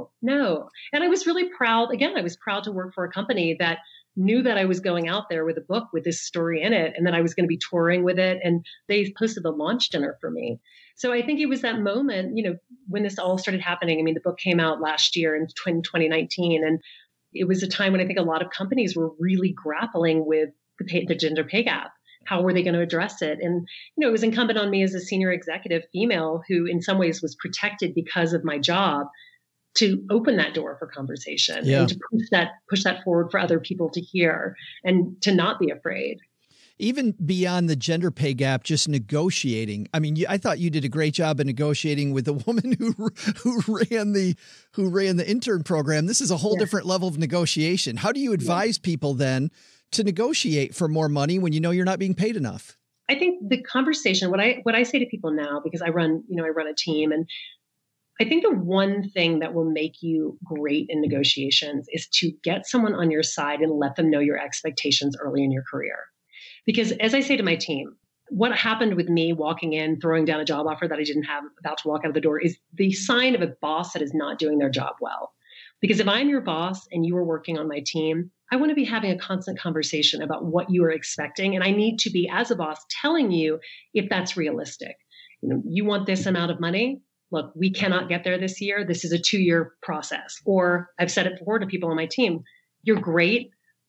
no. And I was really proud. Again, I was proud to work for a company that knew that I was going out there with a book with this story in it and that I was going to be touring with it. And they hosted the launch dinner for me. So I think it was that moment, when this all started happening. I mean, the book came out last year in 2019. And it was a time when I think a lot of companies were really grappling with the gender pay gap. How were they going to address it? And, it was incumbent on me as a senior executive female who in some ways was protected because of my job to open that door for conversation and to push that forward for other people to hear and to not be afraid. Even beyond the gender pay gap, just negotiating. I mean, I thought you did a great job of negotiating with the woman who ran the intern program. This is a whole different level of negotiation. How do you advise people then to negotiate for more money when you're not being paid enough? I think the conversation, what I say to people now, because I run a team, and I think the one thing that will make you great in negotiations is to get someone on your side and let them know your expectations early in your career. Because as I say to my team, what happened with me walking in, throwing down a job offer that I didn't have, about to walk out of the door, is the sign of a boss that is not doing their job well. Because if I'm your boss and you are working on my team, I want to be having a constant conversation about what you are expecting. And I need to be, as a boss, telling you if that's realistic. You want this amount of money? Look, we cannot get there this year. This is a 2-year process. Or I've said it before to people on my team, you're great,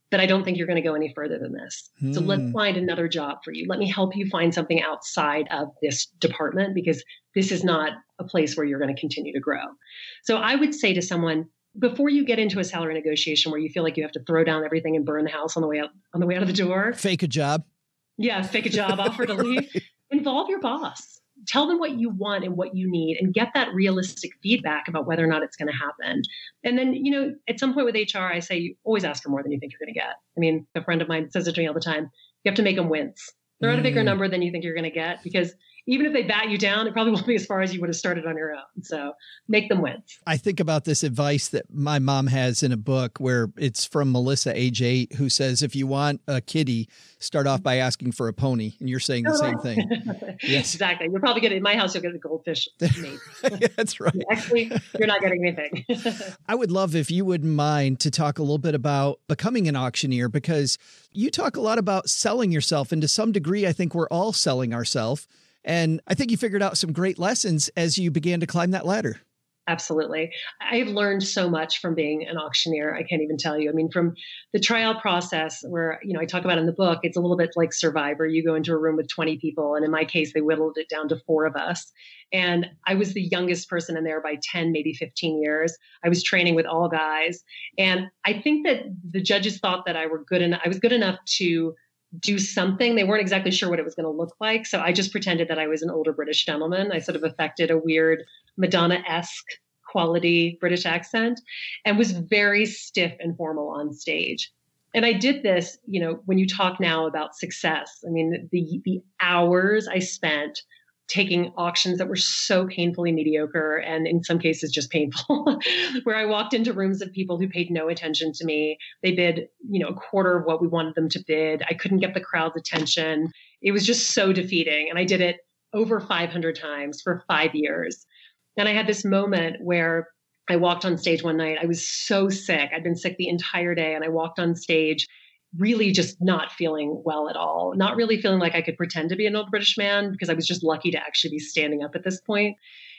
but I don't think you're going to go any further than this. So let's find another job for you. Let me help you find something outside of this department, because this is not a place where you're going to continue to grow. So I would say to someone, before you get into a salary negotiation where you feel like you have to throw down everything and burn the house on the way out of the door, fake a job. Yeah, fake a job, offer to leave. Involve your boss. Tell them what you want and what you need, and get that realistic feedback about whether or not it's going to happen. And then, at some point with HR, I say, you always ask for more than you think you're going to get. I mean, a friend of mine says it to me all the time. You have to make them wince. Throw out a bigger number than you think you're going to get, because even if they bat you down, it probably won't be as far as you would have started on your own. So make them wince. I think about this advice that my mom has in a book where it's from Melissa, age 8, who says, if you want a kitty, start off by asking for a pony. And you're saying the same thing. Yes, exactly. You're probably getting, in my house, you'll get a goldfish mate. That's right. Actually, you're not getting anything. I would love if you wouldn't mind to talk a little bit about becoming an auctioneer, because you talk a lot about selling yourself. And to some degree, I think we're all selling ourselves. And I think you figured out some great lessons as you began to climb that ladder. Absolutely. I've learned so much from being an auctioneer. I can't even tell you. I mean, from the tryout process where, I talk about in the book, it's a little bit like Survivor. You go into a room with 20 people. And in my case, they whittled it down to 4 of us. And I was the youngest person in there by 10, maybe 15 years. I was training with all guys. And I think that the judges thought that I was good enough to do something. They weren't exactly sure what it was going to look like. So I just pretended that I was an older British gentleman. I sort of affected a weird Madonna-esque quality British accent and was very stiff and formal on stage. And I did this, when you talk now about success, I mean, the hours I spent taking auctions that were so painfully mediocre and in some cases just painful, where I walked into rooms of people who paid no attention to me. They bid, a quarter of what we wanted them to bid. I couldn't get the crowd's attention. It was just so defeating. And I did it over 500 times for 5 years. And I had this moment where I walked on stage one night. I was so sick. I'd been sick the entire day. And I walked on stage really just not feeling well at all, not really feeling like I could pretend to be an old British man, because I was just lucky to actually be standing up at this point.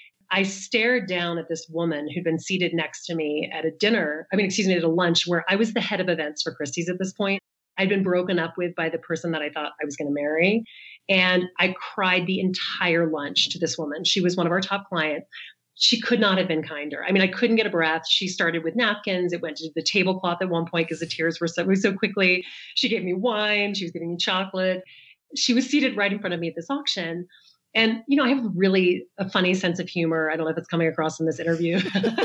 I stared down at this woman who'd been seated next to me at at a lunch where I was the head of events for Christie's at this point. I'd been broken up with by the person that I thought I was going to marry. And I cried the entire lunch to this woman. She was one of our top clients. She could not have been kinder. I mean, I couldn't get a breath. She started with napkins. It went to the tablecloth at one point because the tears were so quickly. She gave me wine. She was giving me chocolate. She was seated right in front of me at this auction. And, I have really a funny sense of humor. I don't know if it's coming across in this interview.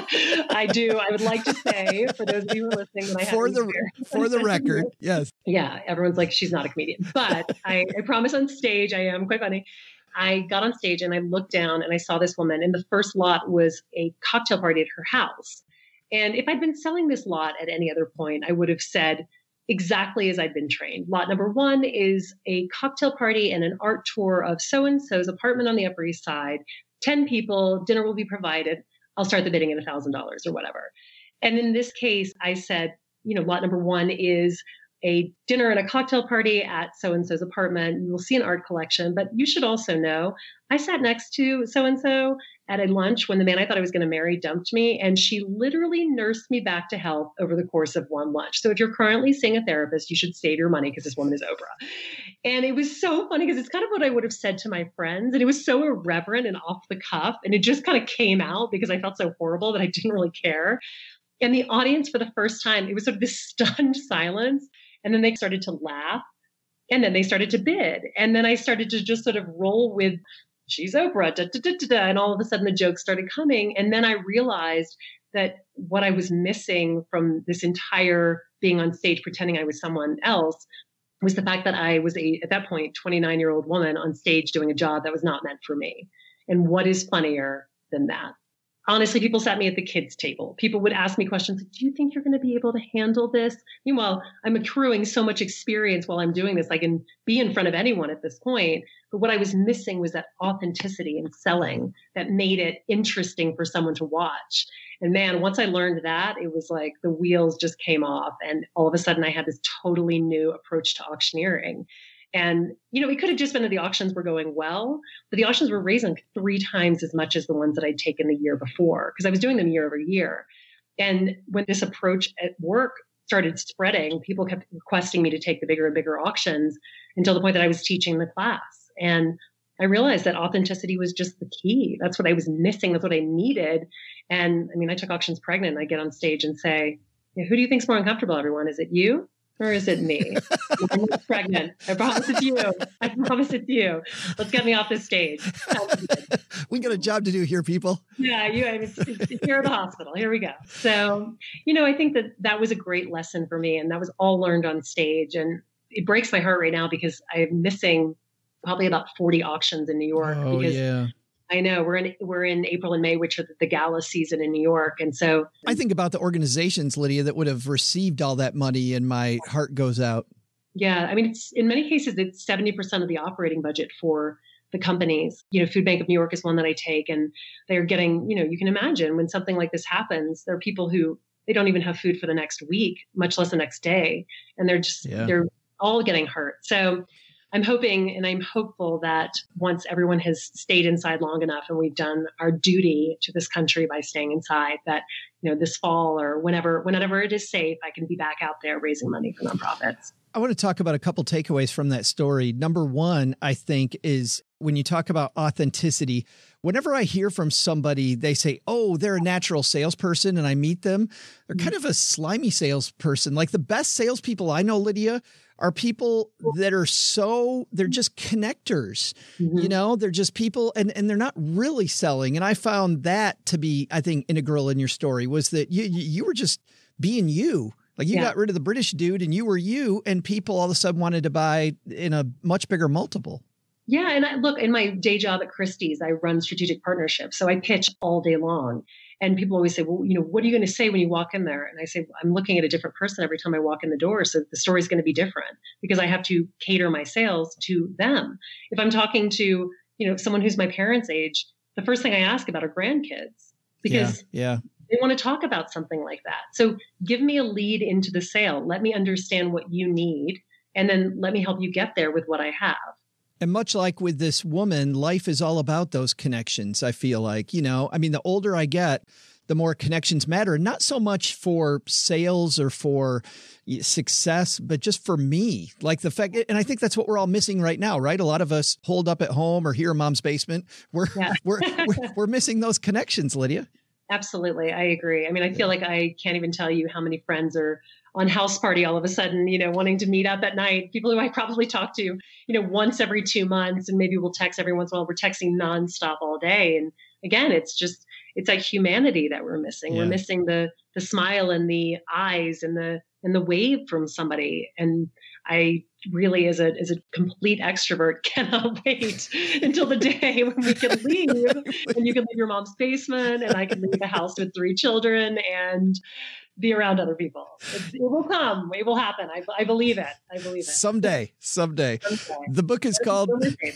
I do. I would like to say, for those of you who are listening, that I have for the record, yes. Yeah, everyone's like, she's not a comedian. But I promise on stage, I am quite funny. I got on stage and I looked down and I saw this woman, and the first lot was a cocktail party at her house. And if I'd been selling this lot at any other point, I would have said exactly as I'd been trained. Lot number 1 is a cocktail party and an art tour of so-and-so's apartment on the Upper East Side. 10 people, dinner will be provided. I'll start the bidding at $1,000 or whatever. And in this case, I said, lot number 1 is a dinner and a cocktail party at so-and-so's apartment. You will see an art collection, but you should also know I sat next to so-and-so at a lunch when the man I thought I was going to marry dumped me, and she literally nursed me back to health over the course of one lunch. So if you're currently seeing a therapist, you should save your money because this woman is Oprah. And it was so funny because it's kind of what I would have said to my friends. And it was so irreverent and off the cuff. And it just kind of came out because I felt so horrible that I didn't really care. And the audience, for the first time, it was sort of this stunned silence. And then they started to laugh, and then they started to bid. And then I started to just sort of roll with, she's Oprah, da, da, da, da, da, and all of a sudden the jokes started coming. And then I realized that what I was missing from this entire being on stage pretending I was someone else was the fact that I was at that point, 29-year-old woman on stage doing a job that was not meant for me. And what is funnier than that? Honestly, people sat me at the kids' table. People would ask me questions like, do you think you're going to be able to handle this? Meanwhile, I'm accruing so much experience while I'm doing this. I can be in front of anyone at this point. But what I was missing was that authenticity in selling that made it interesting for someone to watch. And man, once I learned that, it was like the wheels just came off. And all of a sudden I had this totally new approach to auctioneering. And, it could have just been that the auctions were going well, but the auctions were raising 3 times as much as the ones that I'd taken the year before, because I was doing them year over year. And when this approach at work started spreading, people kept requesting me to take the bigger and bigger auctions until the point that I was teaching the class. And I realized that authenticity was just the key. That's what I was missing. That's what I needed. And I mean, I took auctions pregnant. I get on stage and say, who do you think's more uncomfortable, everyone? Is it you or is it me? I'm pregnant. I promise it's you. I promise it's you. Let's get me off this stage. We got a job to do here, people. Yeah, it's here at the hospital. Here we go. So, I think that was a great lesson for me. And that was all learned on stage. And it breaks my heart right now because I'm missing probably about 40 auctions in New York. Oh, because yeah. I know we're in April and May, which are the gala season in New York. And so I think about the organizations, Lydia, that would have received all that money, and my heart goes out. Yeah. I mean, it's in many cases, it's 70% of the operating budget for the companies. Food Bank of New York is one that I take, and they're getting, you can imagine when something like this happens, there are people who they don't even have food for the next week, much less the next day. And they're all getting hurt. So I'm hoping and I'm hopeful that once everyone has stayed inside long enough and we've done our duty to this country by staying inside, that, this fall or whenever it is safe, I can be back out there raising money for nonprofits. I want to talk about a couple takeaways from that story. Number one, I think, is when you talk about authenticity, whenever I hear from somebody, they say, oh, they're a natural salesperson, and I meet them, they're kind of a slimy salesperson. Like the best salespeople I know, Lydia, are people that are they're just connectors, they're just people and they're not really selling. And I found that to be, I think, integral in your story was that you were just being you. Like you got rid of the British dude and you were you, and people all of a sudden wanted to buy in a much bigger multiple. Yeah. And look, in my day job at Christie's, I run strategic partnerships. So I pitch all day long. And people always say, well, what are you going to say when you walk in there? And I say, I'm looking at a different person every time I walk in the door. So the story is going to be different because I have to cater my sales to them. If I'm talking to, someone who's my parents' age, the first thing I ask about are grandkids because they want to talk about something like that. So give me a lead into the sale. Let me understand what you need. And then let me help you get there with what I have. And much like with this woman, life is all about those connections. I feel like, the older I get, the more connections matter, not so much for sales or for success, but just for me, like the fact. And I think that's what we're all missing right now, right? A lot of us holed up at home or here in mom's basement. We're missing those connections, Lydia. Absolutely. I agree. I mean, I feel like I can't even tell you how many friends are on house party all of a sudden, wanting to meet up at night, people who I probably talk to, once every 2 months, and maybe we'll text every once in a while. We're texting nonstop all day. And again, it's like humanity that we're missing. Yeah. We're missing the smile and the eyes and the wave from somebody. And I really, as a complete extrovert, cannot wait until the day when we can leave and you can leave your mom's basement and I can leave a house with 3 children and be around other people. It will come. It will happen. I believe it. Someday. The book is called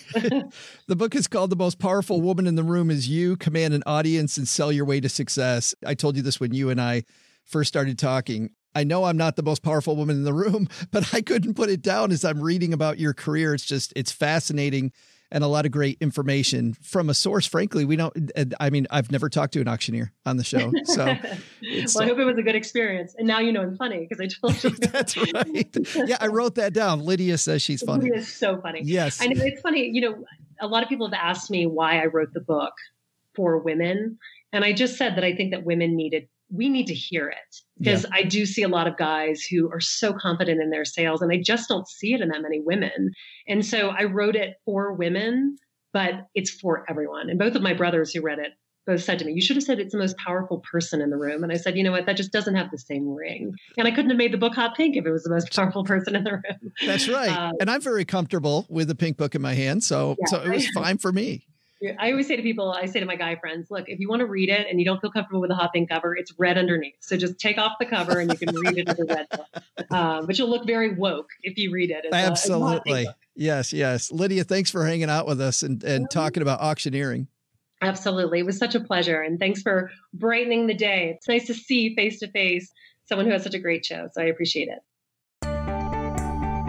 The Most Powerful Woman in the Room Is You, Command an Audience and Sell Your Way to Success. I told you this when you and I first started talking. I know I'm not the most powerful woman in the room, but I couldn't put it down as I'm reading about your career. It's fascinating and a lot of great information from a source. Frankly, I've never talked to an auctioneer on the show. So well, I hope it was a good experience. And now I'm funny because I told you. That's right. Yeah, I wrote that down. Lydia says she's funny. Lydia is so funny. Yes. I know it's funny. A lot of people have asked me why I wrote the book for women. And I just said that I think that we need to hear it because I do see a lot of guys who are so confident in their sales and I just don't see it in that many women. And so I wrote it for women, but it's for everyone. And both of my brothers who read it both said to me, you should have said it's the most powerful person in the room. And I said, you know what, that just doesn't have the same ring. And I couldn't have made the book hot pink if it was the most powerful person in the room. That's right. And I'm very comfortable with the pink book in my hand. So it was fine for me. I always say to people, I say to my guy friends, look, if you want to read it and you don't feel comfortable with the hot pink cover, it's red underneath. So just take off the cover and you can read it as a red book. But you'll look very woke if you read it. Absolutely. Yes. Lydia, thanks for hanging out with us and talking about auctioneering. Absolutely. It was such a pleasure. And thanks for brightening the day. It's nice to see face to face someone who has such a great show. So I appreciate it.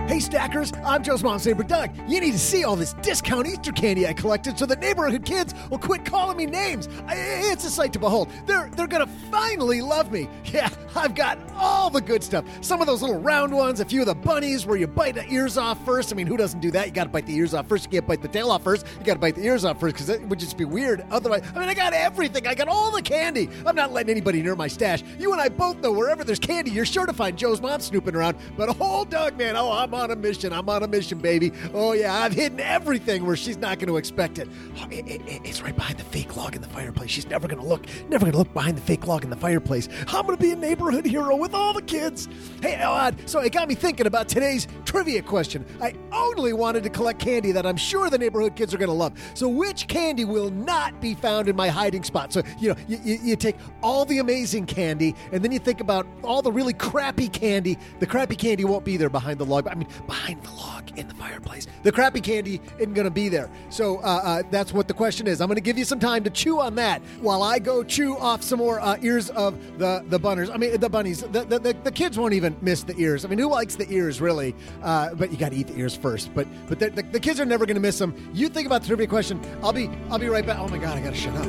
Hey Stackers, I'm Joe's mom's neighbor Doug. You need to see all this discount Easter candy I collected so the neighborhood kids will quit calling me names. It's a sight to behold. They're gonna finally love me. Yeah, I've got all the good stuff. Some of those little round ones, a few of the bunnies where you bite the ears off first. I mean, who doesn't do that? You gotta bite the ears off first. You can't bite the tail off first. You gotta bite the ears off first because it would just be weird. Otherwise, I mean, I got everything. I got all the candy. I'm not letting anybody near my stash. You and I both know wherever there's candy, you're sure to find Joe's mom snooping around. But old Doug, man, I'm on a mission. I'm on a mission, baby. Oh, yeah, I've hidden everything where she's not going to expect it. Oh, it's right behind the fake log in the fireplace. She's never going to look behind the fake log in the fireplace. I'm going to be a neighborhood hero with all the kids. Hey, so it got me thinking about today's trivia question. I only wanted to collect candy that I'm sure the neighborhood kids are going to love. So which candy will not be found in my hiding spot? So, you take all the amazing candy, and then you think about all the really crappy candy. The crappy candy won't be there behind the log. I mean, behind the log in the fireplace. The crappy candy isn't going to be there. So that's what the question is. I'm going to give you some time to chew on that while I go chew off some more ears of the bunnies. The kids won't even miss the ears. I mean, who likes the ears, really? But you got to eat the ears first. But the kids are never going to miss them. You think about the trivia question. I'll be right back. Oh, my God, I got to shut up.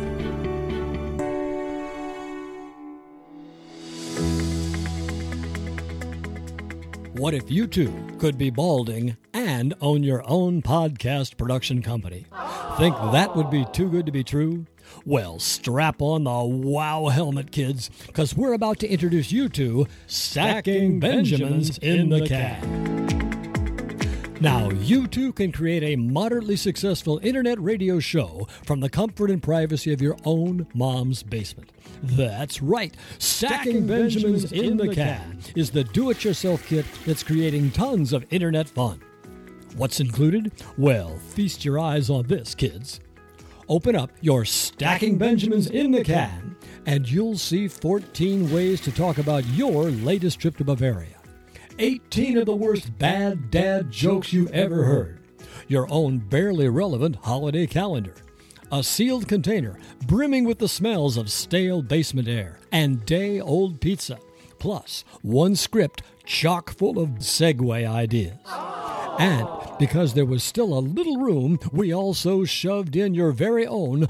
What if you too could be balding and own your own podcast production company? Think that would be too good to be true? Well, strap on the wow helmet, kids, because we're about to introduce you to Stacking Benjamins in the Can. Now, you too can create a moderately successful internet radio show from the comfort and privacy of your own mom's basement. That's right. Stacking Benjamins in the Can is the do-it-yourself kit that's creating tons of internet fun. What's included? Well, feast your eyes on this, kids. Open up your Stacking Benjamins in the Can, and you'll see 14 ways to talk about your latest trip to Bavaria. 18 of the worst bad dad jokes you've ever heard. Your own barely relevant holiday calendar. A sealed container brimming with the smells of stale basement air and day-old pizza. Plus, one script chock full of segue ideas. And because there was still a little room, we also shoved in your very own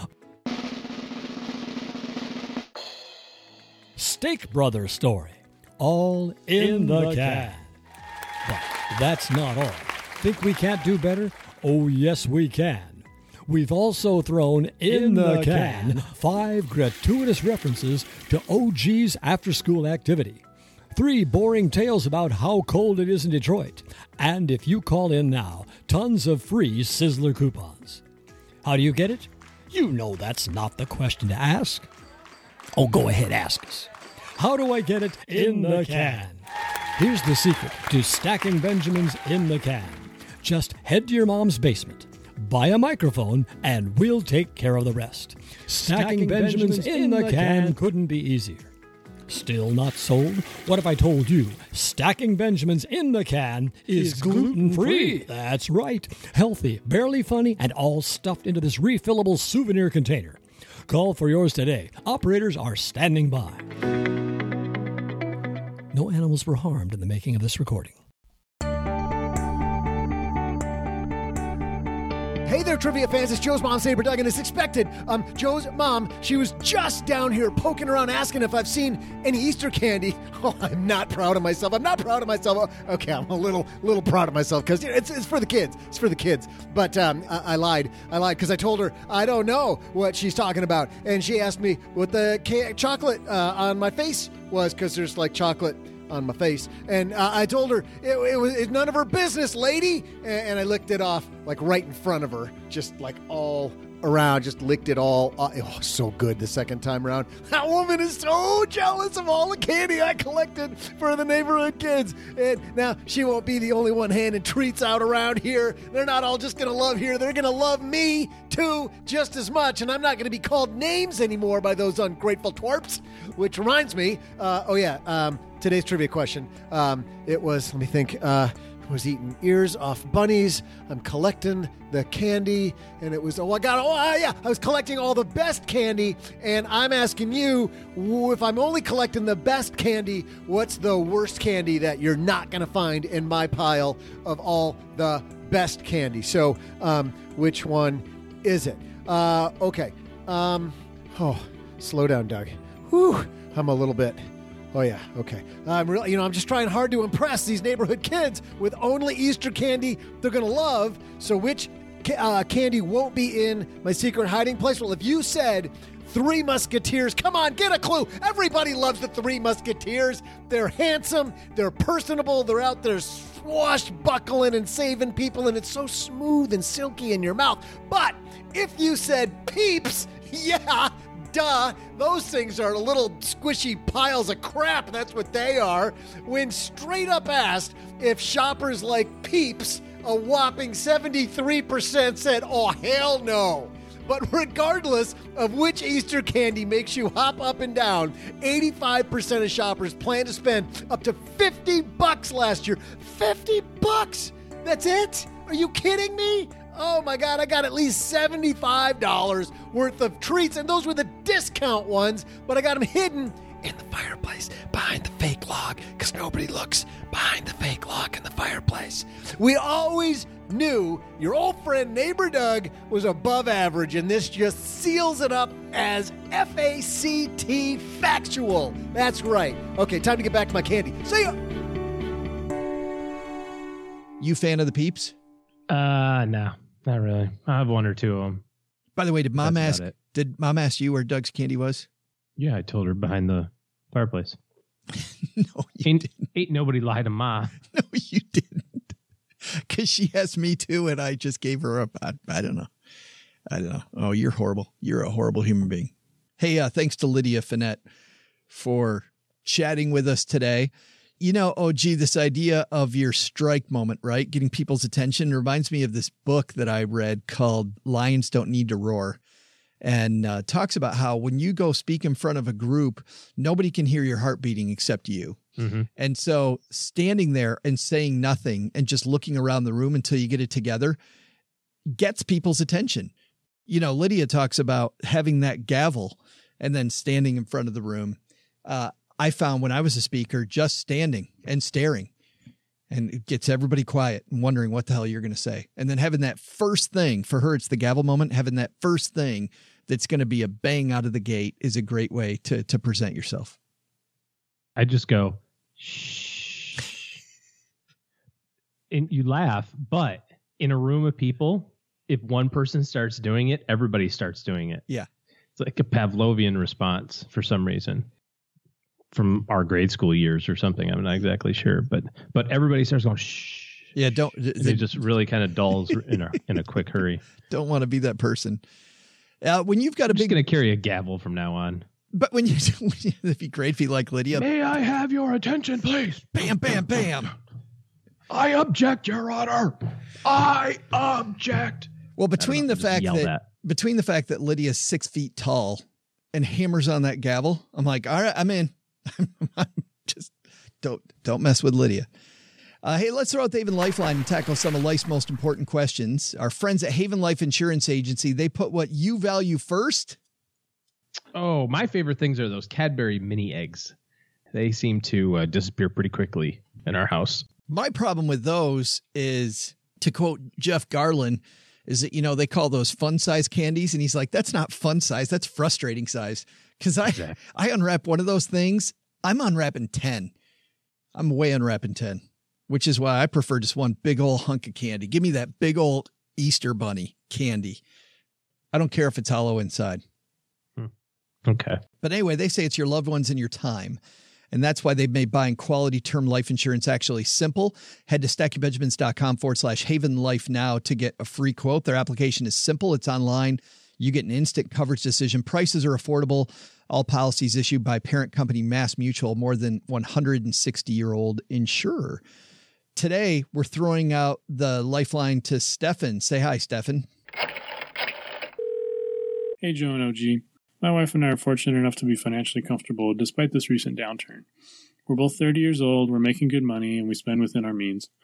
Steak Brothers story. All in the can. But that's not all. Think we can't do better? Oh, yes, we can. We've also thrown in the can 5 gratuitous references to OG's after-school activity, 3 boring tales about how cold it is in Detroit, and if you call in now, tons of free Sizzler coupons. How do you get it? You know that's not the question to ask. Oh, go ahead, ask us. How do I get it in the can? Here's the secret to Stacking Benjamins in the Can. Just head to your mom's basement, buy a microphone, and we'll take care of the rest. Stacking Benjamins in the Can couldn't be easier. Still not sold? What if I told you Stacking Benjamins in the Can is gluten-free? That's right. Healthy, barely funny, and all stuffed into this refillable souvenir container. Call for yours today. Operators are standing by. No animals were harmed in the making of this recording. Hey there, trivia fans. It's Joe's mom's neighbor, Doug, and as expected, Joe's mom, she was just down here poking around asking if I've seen any Easter candy. Oh, I'm not proud of myself. Okay, I'm a little proud of myself because it's for the kids. It's for the kids. But I lied because I told her I don't know what she's talking about. And she asked me what the chocolate on my face was because there's like chocolate on my face, and I told her it was none of her business, lady, and I licked it off like right in front of her, just like all around, just licked it all. Oh, so good the second time around. That woman is so jealous of all the candy I collected for the neighborhood kids, and now she won't be the only one handing treats out around here. They're not all just gonna love here, they're gonna love me too just as much, and I'm not gonna be called names anymore by those ungrateful twerps. Which reminds me, today's trivia question. It was, let me think, was eating ears off bunnies. I'm collecting the candy, and it was, I was collecting all the best candy, and I'm asking you, if I'm only collecting the best candy, what's the worst candy that you're not going to find in my pile of all the best candy? So, which one is it? Okay. Slow down, Doug. Whew, I'm a little bit... Oh, yeah, okay. I'm just trying hard to impress these neighborhood kids with only Easter candy they're going to love. So which candy won't be in my secret hiding place? Well, if you said Three Musketeers, come on, get a clue. Everybody loves the Three Musketeers. They're handsome, they're personable, they're out there swashbuckling and saving people, and it's so smooth and silky in your mouth. But if you said Peeps, yeah, duh, those things are little squishy piles of crap. That's what they are. When straight up asked if shoppers like Peeps, a whopping 73% said, oh, hell no. But regardless of which Easter candy makes you hop up and down, 85% of shoppers plan to spend up to $50 last year. $50? That's it? Are you kidding me? Oh my God, I got at least $75 worth of treats, and those were the discount ones, but I got them hidden in the fireplace behind the fake log, because nobody looks behind the fake log in the fireplace. We always knew your old friend Neighbor Doug was above average, and this just seals it up as FACT factual. That's right. Okay, time to get back to my candy. See ya! You fan of the Peeps? No, not really. I have one or two of them. By the way, did Mom ask you where Doug's candy was? Yeah, I told her behind the fireplace. No, you didn't. Ain't nobody lied to Ma. No, you didn't. Because she asked me too, and I just gave her up. I don't know. Oh, you're horrible. You're a horrible human being. Hey, thanks to Lydia Finette for chatting with us today. You know, OG, this idea of your strike moment, right? Getting people's attention reminds me of this book that I read called Lions Don't Need to Roar, and talks about how when you go speak in front of a group, nobody can hear your heart beating except you. Mm-hmm. And so standing there and saying nothing and just looking around the room until you get it together gets people's attention. You know, Lydia talks about having that gavel and then standing in front of the room. I found when I was a speaker, just standing and staring, and it gets everybody quiet and wondering what the hell you're going to say. And then having that first thing, for her, it's the gavel moment, having that first thing that's going to be a bang out of the gate is a great way to present yourself. I just go, shh. And you laugh, but in a room of people, if one person starts doing it, everybody starts doing it. Yeah. It's like a Pavlovian response for some reason. From our grade school years or something. I'm not exactly sure, but everybody starts going, shh. Yeah. It just really kind of dulls in a quick hurry. Don't want to be that person. When you've got I'm just going to carry a gavel from now on. But it'd be great if you like Lydia. May I have your attention, please? Bam, bam, bam. I object, Your Honor. I object. Well, between the fact that Lydia's 6 feet tall and hammers on that gavel, I'm like, all right, I'm in. I'm just don't mess with Lydia. Hey, let's throw out the Haven Lifeline and tackle some of life's most important questions. Our friends at Haven Life Insurance Agency, they put what you value first. Oh, my favorite things are those Cadbury mini eggs. They seem to disappear pretty quickly in our house. My problem with those is, to quote Jeff Garland, is that, they call those fun size candies. And he's like, that's not fun size. That's frustrating size. Because I unwrap one of those things, I'm unwrapping 10. I'm way unwrapping 10, which is why I prefer just one big old hunk of candy. Give me that big old Easter bunny candy. I don't care if it's hollow inside. Okay. But anyway, they say it's your loved ones and your time. And that's why they've made buying quality term life insurance actually simple. Head to stackingbenjamins.com/Haven Life now to get a free quote. Their application is simple. It's online. You get an instant coverage decision. Prices are affordable. All policies issued by parent company Mass Mutual, more than 160-year-old insurer. Today, we're throwing out the lifeline to Stefan. Say hi, Stefan. Hey, Joe and OG. My wife and I are fortunate enough to be financially comfortable despite this recent downturn. We're both 30 years old, we're making good money, and we spend within our means.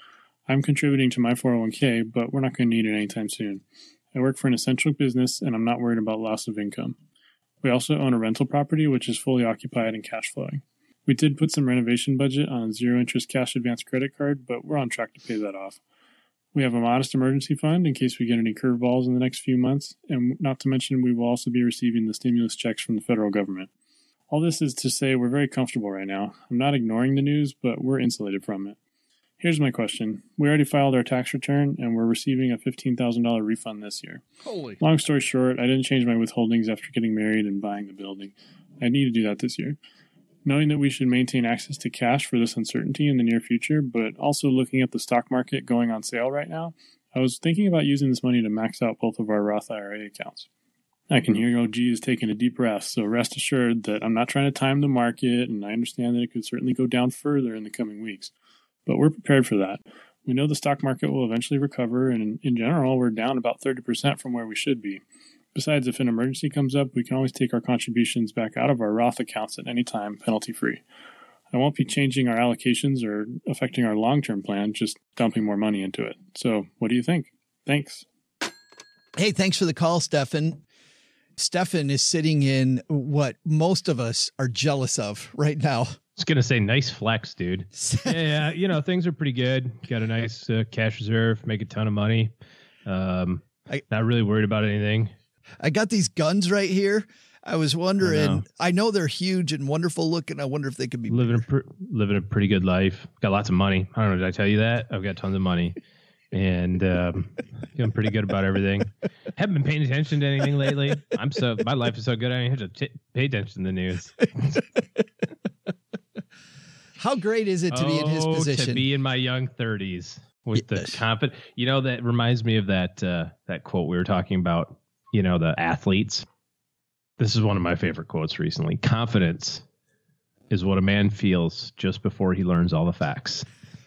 I'm contributing to my 401k, but we're not going to need it anytime soon. I work for an essential business, and I'm not worried about loss of income. We also own a rental property, which is fully occupied and cash flowing. We did put some renovation budget on a zero-interest cash advance credit card, but we're on track to pay that off. We have a modest emergency fund in case we get any curveballs in the next few months, and not to mention we will also be receiving the stimulus checks from the federal government. All this is to say we're very comfortable right now. I'm not ignoring the news, but we're insulated from it. Here's my question. We already filed our tax return, and we're receiving a $15,000 refund this year. Holy. Long story short, I didn't change my withholdings after getting married and buying the building. I need to do that this year. Knowing that we should maintain access to cash for this uncertainty in the near future, but also looking at the stock market going on sale right now, I was thinking about using this money to max out both of our Roth IRA accounts. I can hear OG is taking a deep breath, so rest assured that I'm not trying to time the market, and I understand that it could certainly go down further in the coming weeks. But we're prepared for that. We know the stock market will eventually recover, and in general, we're down about 30% from where we should be. Besides, if an emergency comes up, we can always take our contributions back out of our Roth accounts at any time, penalty-free. I won't be changing our allocations or affecting our long-term plan, just dumping more money into it. So what do you think? Thanks. Hey, thanks for the call, Stefan. Stefan is sitting in what most of us are jealous of right now. I was going to say, nice flex, dude. Yeah, you know, things are pretty good. Got a nice cash reserve, make a ton of money. Not really worried about anything. I got these guns right here. I was wondering, I know they're huge and wonderful looking. I wonder if they could be living a pretty good life. Got lots of money. I don't know. Did I tell you that? I've got tons of money and feeling pretty good about everything. Haven't been paying attention to anything lately. My life is so good. I don't have to pay attention to the news. How great is it to be in his position? To be in my young 30s with the confidence. You know, that reminds me of that quote we were talking about, you know, the athletes. This is one of my favorite quotes recently. Confidence is what a man feels just before he learns all the facts.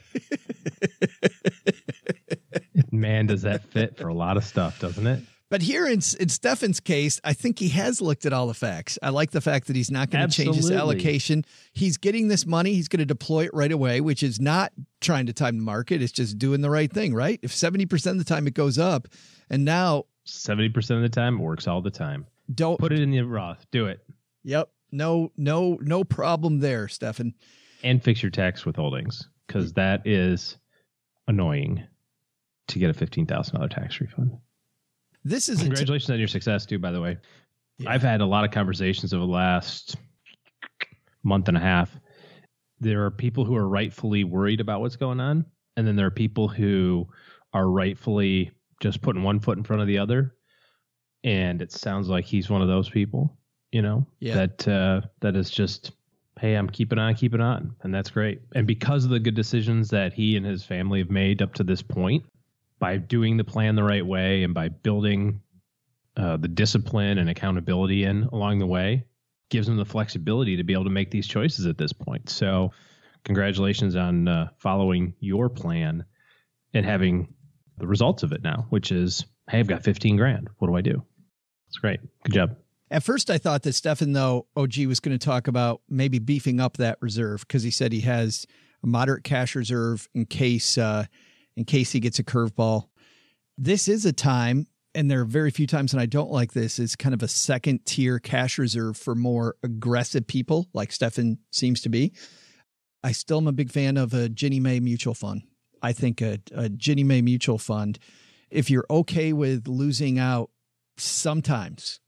Man, does that fit for a lot of stuff, doesn't it? But here in Stefan's case, I think he has looked at all the facts. I like the fact that he's not going to change his allocation. He's getting this money. He's going to deploy it right away, which is not trying to time the market. It's just doing the right thing, right? If 70% of the time it goes up, and now 70% of the time it works all the time. Don't put it in the Roth. Do it. Yep. No problem there, Stefan. And fix your tax withholdings, because that is annoying to get a $15,000 tax refund. This is congratulations on your success too, by the way. Yeah. I've had a lot of conversations over the last month and a half. There are people who are rightfully worried about what's going on. And then there are people who are rightfully just putting one foot in front of the other. And it sounds like he's one of those people, you know, that is just, hey, I'm keeping on. And that's great. And because of the good decisions that he and his family have made up to this point, by doing the plan the right way and by building the discipline and accountability in along the way, gives them the flexibility to be able to make these choices at this point. So congratulations on following your plan and having the results of it now, which is, hey, I've got 15 grand. What do I do? It's great. Good job. At first, I thought that Stefan, though, OG was going to talk about maybe beefing up that reserve, because he said he has a moderate cash reserve in case he gets a curveball. This is a time, and there are very few times when I don't like this, it's kind of a second tier cash reserve for more aggressive people like Stefan seems to be. I still am a big fan of a Ginnie Mae mutual fund. I think a Ginnie Mae mutual fund, if you're okay with losing out sometimes,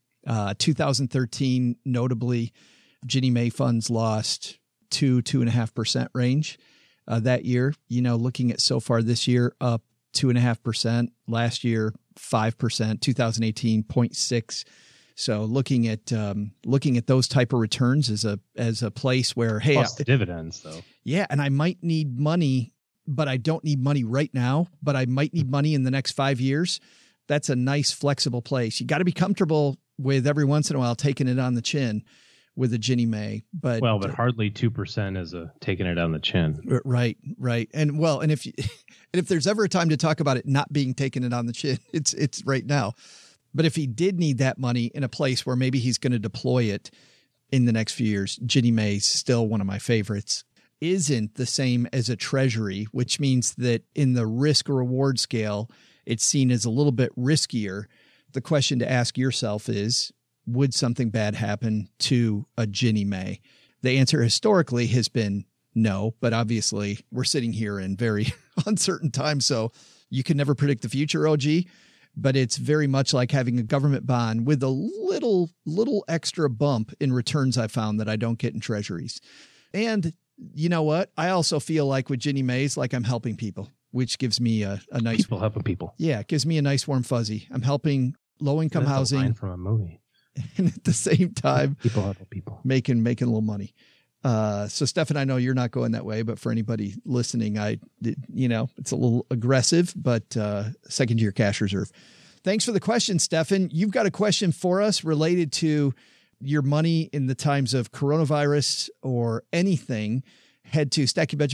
2013, notably, Ginnie Mae funds lost 2.5% range. That year, you know, looking at so far this year, up 2.5%, last year, 5%, 2018, 0.6. So looking at those type of returns as a place where, hey, plus the dividends though. Yeah. And I might need money, but I don't need money right now, but I might need money in the next 5 years. That's a nice flexible place. You got to be comfortable with every once in a while taking it on the chin with a Ginnie Mae, but hardly 2% is taking it on the chin. Right. And if there's ever a time to talk about it not being taken it on the chin, it's right now. But if he did need that money in a place where maybe he's going to deploy it in the next few years, Ginnie Mae's still one of my favorites. isn't the same as a treasury, which means that in the risk reward scale, it's seen as a little bit riskier. The question to ask yourself is, would something bad happen to a Ginnie Mae? The answer historically has been no, but obviously we're sitting here in very uncertain times, so you can never predict the future, OG. But it's very much like having a government bond with a little extra bump in returns I found that I don't get in treasuries. And you know what? I also feel like with Ginnie Mae's, like I'm helping people, which gives me a nice... People helping people. Yeah, it gives me a nice warm fuzzy. I'm helping low-income housing. Line from a movie. And at the same time, people helping people. Making a little money. So Stefan, I know you're not going that way, but for anybody listening, it's a little aggressive, but second year cash reserve. Thanks for the question, Stefan. You've got a question for us related to your money in the times of coronavirus or anything. Head to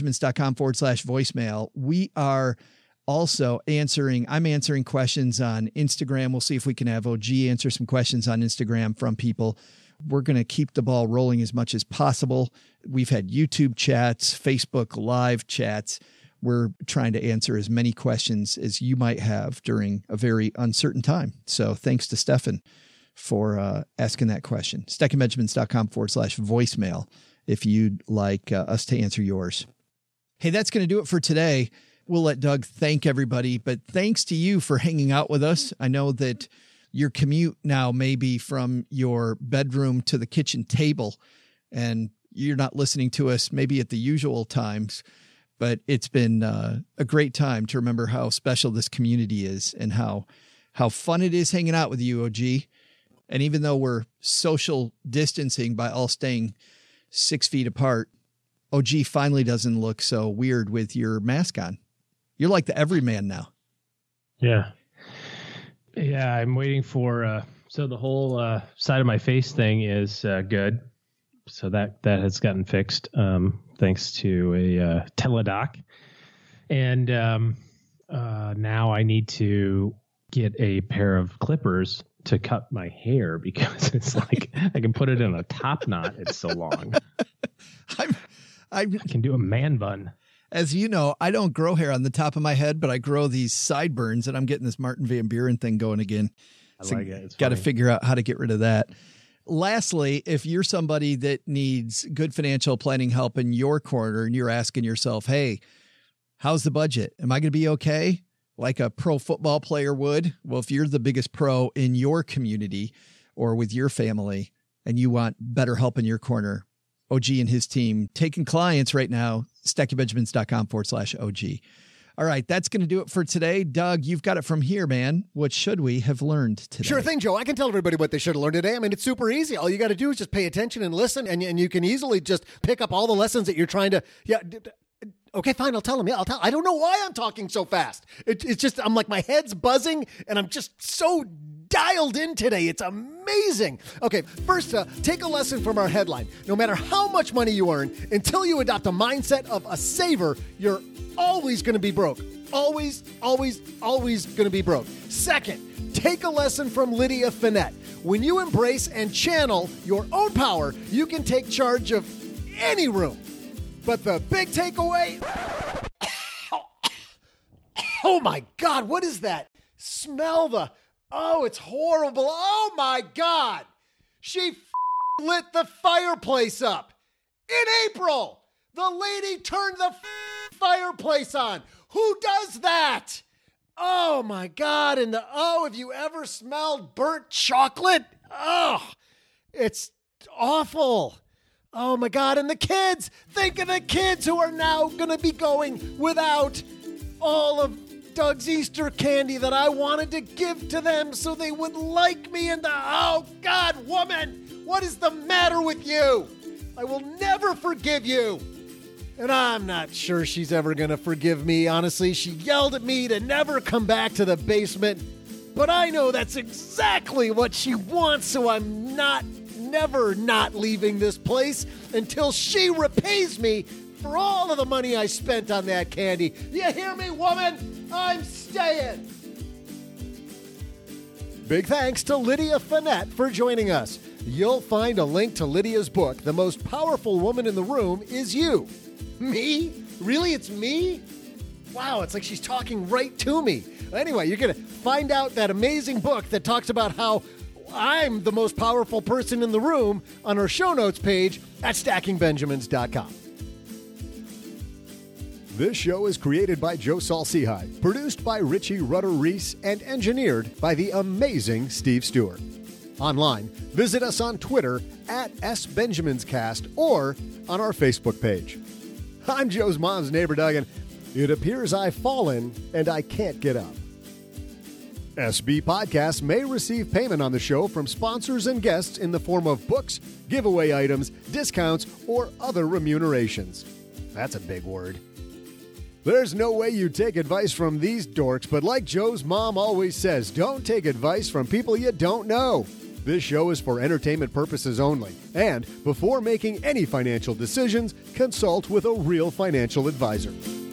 stackingbenjamins.com/voicemail. We are also I'm answering questions on Instagram. We'll see if we can have OG answer some questions on Instagram from people. We're going to keep the ball rolling as much as possible. We've had YouTube chats, Facebook live chats. We're trying to answer as many questions as you might have during a very uncertain time. So thanks to Stefan for asking that question. stackingbenjamins.com/voicemail if you'd like us to answer yours. Hey, that's going to do it for today. We'll let Doug thank everybody, but thanks to you for hanging out with us. I know that your commute now may be from your bedroom to the kitchen table, and you're not listening to us maybe at the usual times, but it's been a great time to remember how special this community is and how fun it is hanging out with you, OG. And even though we're social distancing by all staying 6 feet apart, OG finally doesn't look so weird with your mask on. You're like the everyman now. Yeah. Yeah, I'm waiting for, so the whole side of my face thing is good. So that has gotten fixed thanks to a teledoc. And now I need to get a pair of clippers to cut my hair because it's like I can put it in a top knot. It's so long. I can do a man bun. As you know, I don't grow hair on the top of my head, but I grow these sideburns, and I'm getting this Martin Van Buren thing going again. I like it. Got to figure out how to get rid of that. Lastly, if you're somebody that needs good financial planning help in your corner and you're asking yourself, hey, how's the budget? Am I going to be okay? Like a pro football player would? Well, if you're the biggest pro in your community or with your family and you want better help in your corner, OG and his team taking clients right now, stackingbenjamins.com/OG. All right, that's going to do it for today. Doug, you've got it from here, man. What should we have learned today? Sure thing, Joe. I can tell everybody what they should have learned today. I mean, it's super easy. All you got to do is just pay attention and listen, and you can easily just pick up all the lessons that you're trying to... Yeah. Okay, fine. I'll tell them. Yeah, I don't know why I'm talking so fast. It's just, I'm like, my head's buzzing, and I'm just so dialed in today. It's amazing. Okay, first, take a lesson from our headline. No matter how much money you earn, until you adopt a mindset of a saver, you're always going to be broke. Always, always, always going to be broke. Second, take a lesson from Lydia Finette. When you embrace and channel your own power, you can take charge of any room. But the big takeaway... Oh my God, what is that? Smell the... Oh, it's horrible. Oh my God. She lit the fireplace up. In April, the lady turned the fireplace on. Who does that? Oh my God. And have you ever smelled burnt chocolate? Oh, it's awful. Oh my God. And the kids, think of the kids who are now going to be going without all of Doug's Easter candy that I wanted to give to them so they would like me. And oh God, woman, what is the matter with you? I will never forgive you. And I'm not sure she's ever going to forgive me. Honestly, she yelled at me to never come back to the basement. But I know that's exactly what she wants, so I'm never not leaving this place until she repays me for all of the money I spent on that candy. You hear me, woman? I'm staying. Big thanks to Lydia Finette for joining us. You'll find a link to Lydia's book, The Most Powerful Woman in the Room Is You. Me? Really? It's me? Wow, it's like she's talking right to me. Anyway, you're going to find out that amazing book that talks about how I'm the most powerful person in the room on our show notes page at stackingbenjamins.com. This show is created by Joe Saul-Sehy, produced by Richie Rutter-Reese, and engineered by the amazing Steve Stewart. Online, visit us on Twitter at SBenjaminsCast or on our Facebook page. I'm Joe's mom's neighbor, Doug, and it appears I've fallen and I can't get up. SB Podcasts may receive payment on the show from sponsors and guests in the form of books, giveaway items, discounts, or other remunerations. That's a big word. There's no way you take advice from these dorks, but like Joe's mom always says, don't take advice from people you don't know. This show is for entertainment purposes only, and before making any financial decisions, consult with a real financial advisor.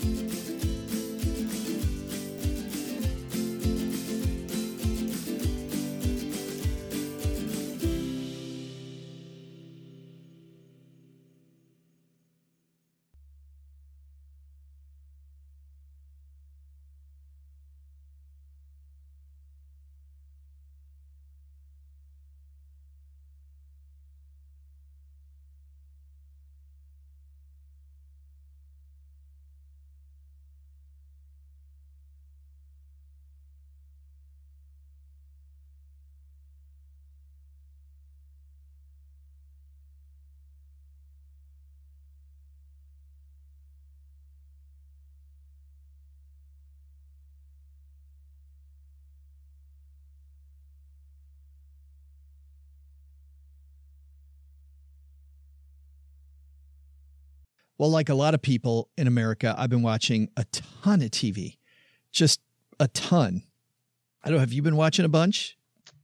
Well, like a lot of people in America, I've been watching a ton of TV, just a ton. I don't know. Have you been watching a bunch?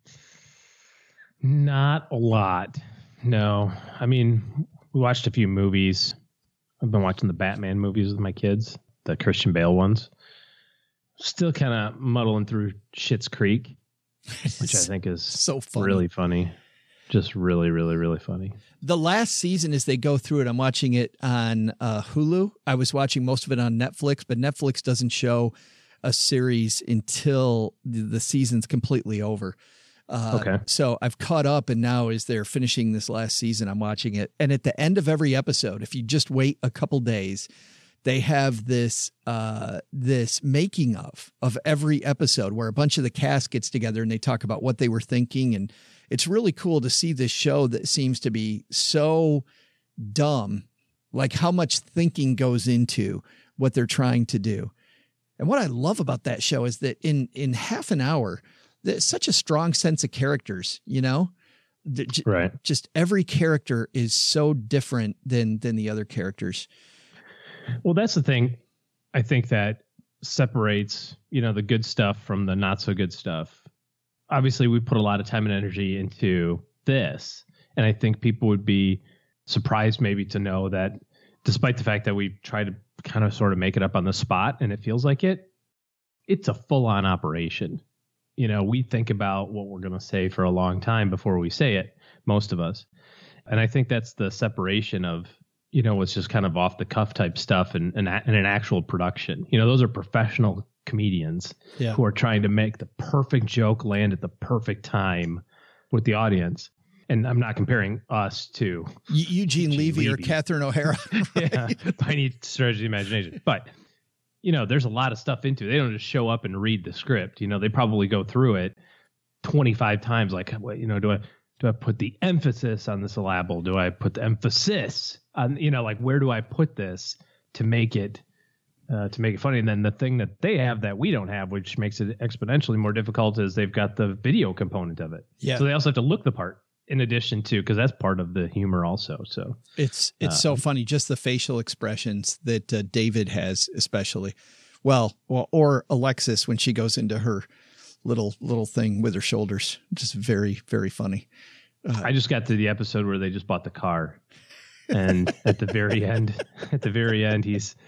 Not a lot. No. I mean, we watched a few movies. I've been watching the Batman movies with my kids, the Christian Bale ones. Still kind of muddling through Schitt's Creek, which I think is so funny. Really funny. Just really, really, really funny. The last season, as they go through it, I'm watching it on Hulu. I was watching most of it on Netflix, but Netflix doesn't show a series until the season's completely over. Okay. So I've caught up, and now as they're finishing this last season, I'm watching it. And at the end of every episode, if you just wait a couple days, they have this this making of every episode where a bunch of the cast gets together and they talk about what they were thinking. And it's really cool to see this show that seems to be so dumb, like how much thinking goes into what they're trying to do. And what I love about that show is that in half an hour, there's such a strong sense of characters, you know, right? Just every character is so different than the other characters. Well, that's the thing. I think that separates, you know, the good stuff from the not so good stuff. Obviously, we put a lot of time and energy into this, and I think people would be surprised maybe to know that despite the fact that we try to kind of sort of make it up on the spot and it feels like it's a full-on operation. You know, we think about what we're going to say for a long time before we say it, most of us. And I think that's the separation of, you know, it's just kind of off the cuff type stuff and an actual production. You know, those are professional comedians who are trying to make the perfect joke land at the perfect time with the audience. And I'm not comparing us to Eugene Levy or Catherine O'Hara. Right? Yeah, by any stretch of the imagination. But, you know, there's a lot of stuff into it. They don't just show up and read the script. You know, they probably go through it 25 times. Like, you know, do I put the emphasis on the syllable? Do I put the emphasis on, you know, like, where do I put this to make it funny? And then the thing that they have that we don't have, which makes it exponentially more difficult, is they've got the video component of it. Yeah. So they also have to look the part in addition to, because that's part of the humor also. So it's so funny, just the facial expressions that David has, especially. Well, or Alexis when she goes into her little thing with her shoulders, just very, very funny. I just got to the episode where they just bought the car, and at the very end,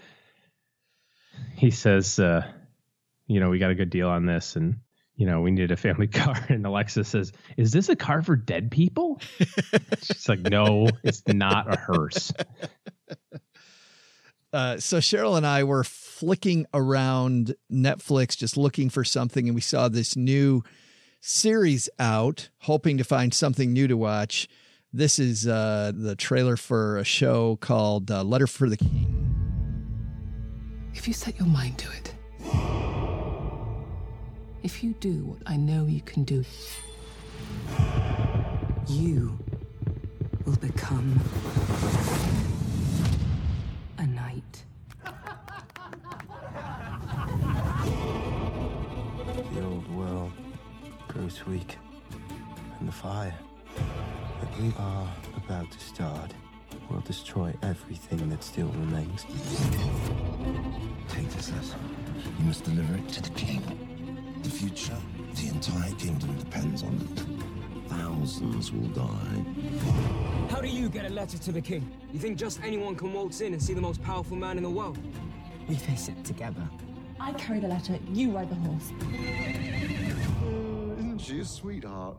he says, you know, we got a good deal on this, and, you know, we needed a family car. And Alexa says, is this a car for dead people? She's like, no, it's not a hearse. So Cheryl and I were flicking around Netflix, just looking for something, and we saw this new series out, hoping to find something new to watch. This is the trailer for a show called Letter for the King. If you set your mind to it, if you do what I know you can do, you will become a knight. The old world grows weak, and the fire that we are about to start will destroy everything that still remains. Take this lesson. You must deliver it to the king. The future, the entire kingdom depends on it. Thousands will die. How do you get a letter to the king? You think just anyone can waltz in and see the most powerful man in the world? We face it together. I carry the letter, you ride the horse. Isn't she a sweetheart?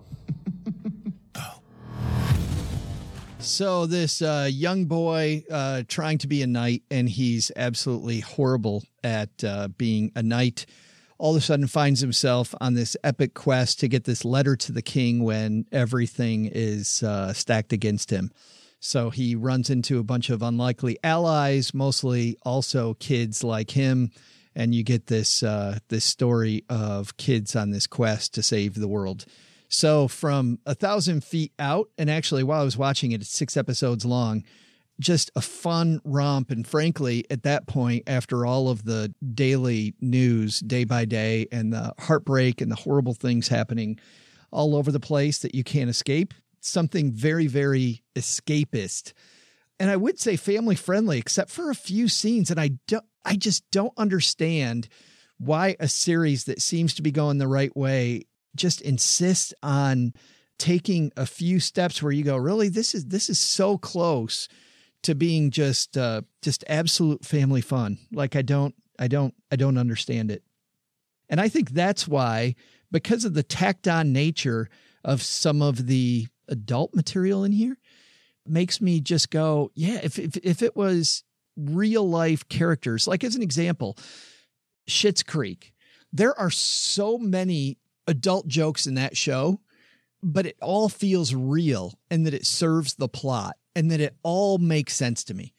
So this young boy trying to be a knight, and he's absolutely horrible at being a knight, all of a sudden finds himself on this epic quest to get this letter to the king when everything is stacked against him. So he runs into a bunch of unlikely allies, mostly also kids like him. And you get this this story of kids on this quest to save the world. So from 1,000 feet out, and actually while I was watching it, it's 6 episodes long, just a fun romp. And frankly, at that point, after all of the daily news day by day and the heartbreak and the horrible things happening all over the place that you can't escape, something very, very escapist. And I would say family friendly, except for a few scenes. And I just don't understand why a series that seems to be going the right way just insists on taking a few steps where you go, really, this is so close to being just absolute family fun. Like I don't understand it. And I think that's why, because of the tacked on nature of some of the adult material in here, makes me just go, yeah, if it was real life characters, like as an example, Schitt's Creek, there are so many adult jokes in that show, but it all feels real and that it serves the plot and that it all makes sense to me.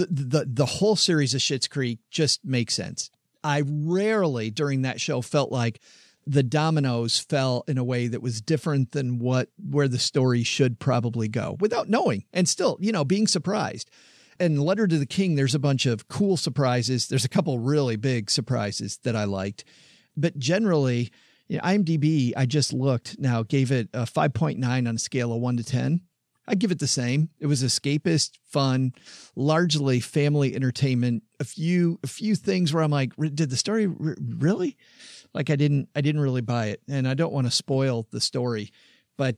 The whole series of Schitt's Creek just makes sense. I rarely during that show felt like the dominoes fell in a way that was different than where the story should probably go without knowing and still, being surprised. And Letter to the King, there's a bunch of cool surprises. There's a couple really big surprises that I liked, but generally, IMDb, I just looked now, gave it a 5.9 on a scale of 1 to 10. I'd give it the same. It was escapist, fun, largely family entertainment. A few things where I'm like, did the story really? Like I didn't really buy it, and I don't want to spoil the story, but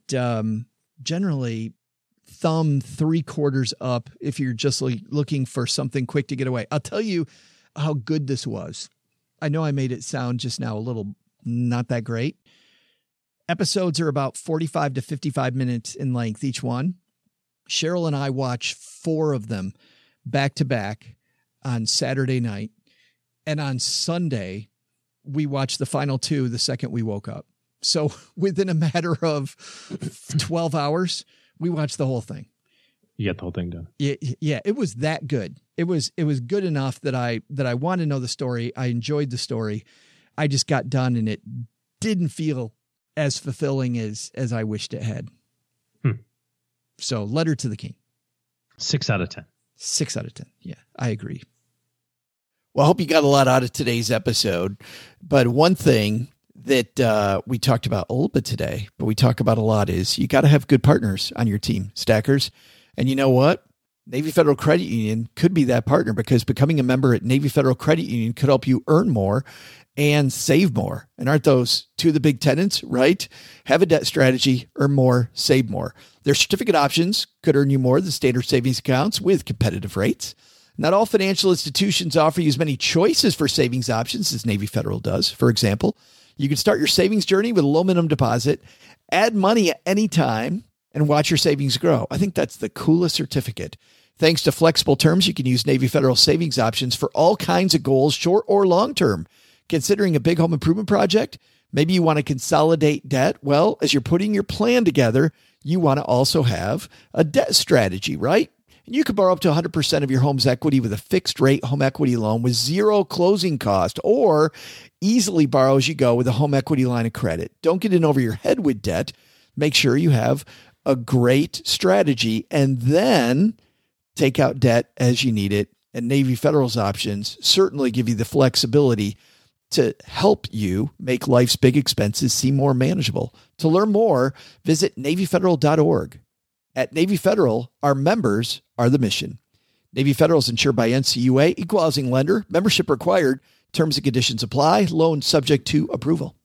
generally thumb 3/4 up if you're just looking for something quick to get away. I'll tell you how good this was. I know I made it sound just now a little not that great. Episodes are about 45 to 55 minutes in length, each one. Cheryl and I watched 4 of them back to back on Saturday night. And on Sunday, we watched the final 2 the second we woke up. So within a matter of 12 hours, we watched the whole thing. You got the whole thing done. Yeah, it was that good. It was good enough that I want to know the story. I enjoyed the story. I just got done and it didn't feel as fulfilling as I wished it had. So Letter to the King. 6 out of 10. 6 out of 10. Yeah, I agree. Well, I hope you got a lot out of today's episode. But one thing that we talked about a little bit today, but we talk about a lot, is you got to have good partners on your team, stackers. And you know what? Navy Federal Credit Union could be that partner, because becoming a member at Navy Federal Credit Union could help you earn more and save more. And aren't those 2 of the big tenets, right? Have a debt strategy, earn more, save more. Their certificate options could earn you more than standard savings accounts with competitive rates. Not all financial institutions offer you as many choices for savings options as Navy Federal does. For example, you can start your savings journey with a low minimum deposit, add money at any time, and watch your savings grow. I think that's the coolest certificate. Thanks to flexible terms, you can use Navy Federal savings options for all kinds of goals, short or long-term. Considering a big home improvement project? Maybe you want to consolidate debt. Well, as you're putting your plan together, you want to also have a debt strategy, right? And you can borrow up to 100% of your home's equity with a fixed rate home equity loan with zero closing cost, or easily borrow as you go with a home equity line of credit. Don't get in over your head with debt. Make sure you have a great strategy and then take out debt as you need it. And Navy Federal's options certainly give you the flexibility to help you make life's big expenses seem more manageable. To learn more, visit NavyFederal.org. At Navy Federal, our members are the mission. Navy Federal is insured by NCUA, equal housing lender, membership required, terms and conditions apply, loan subject to approval.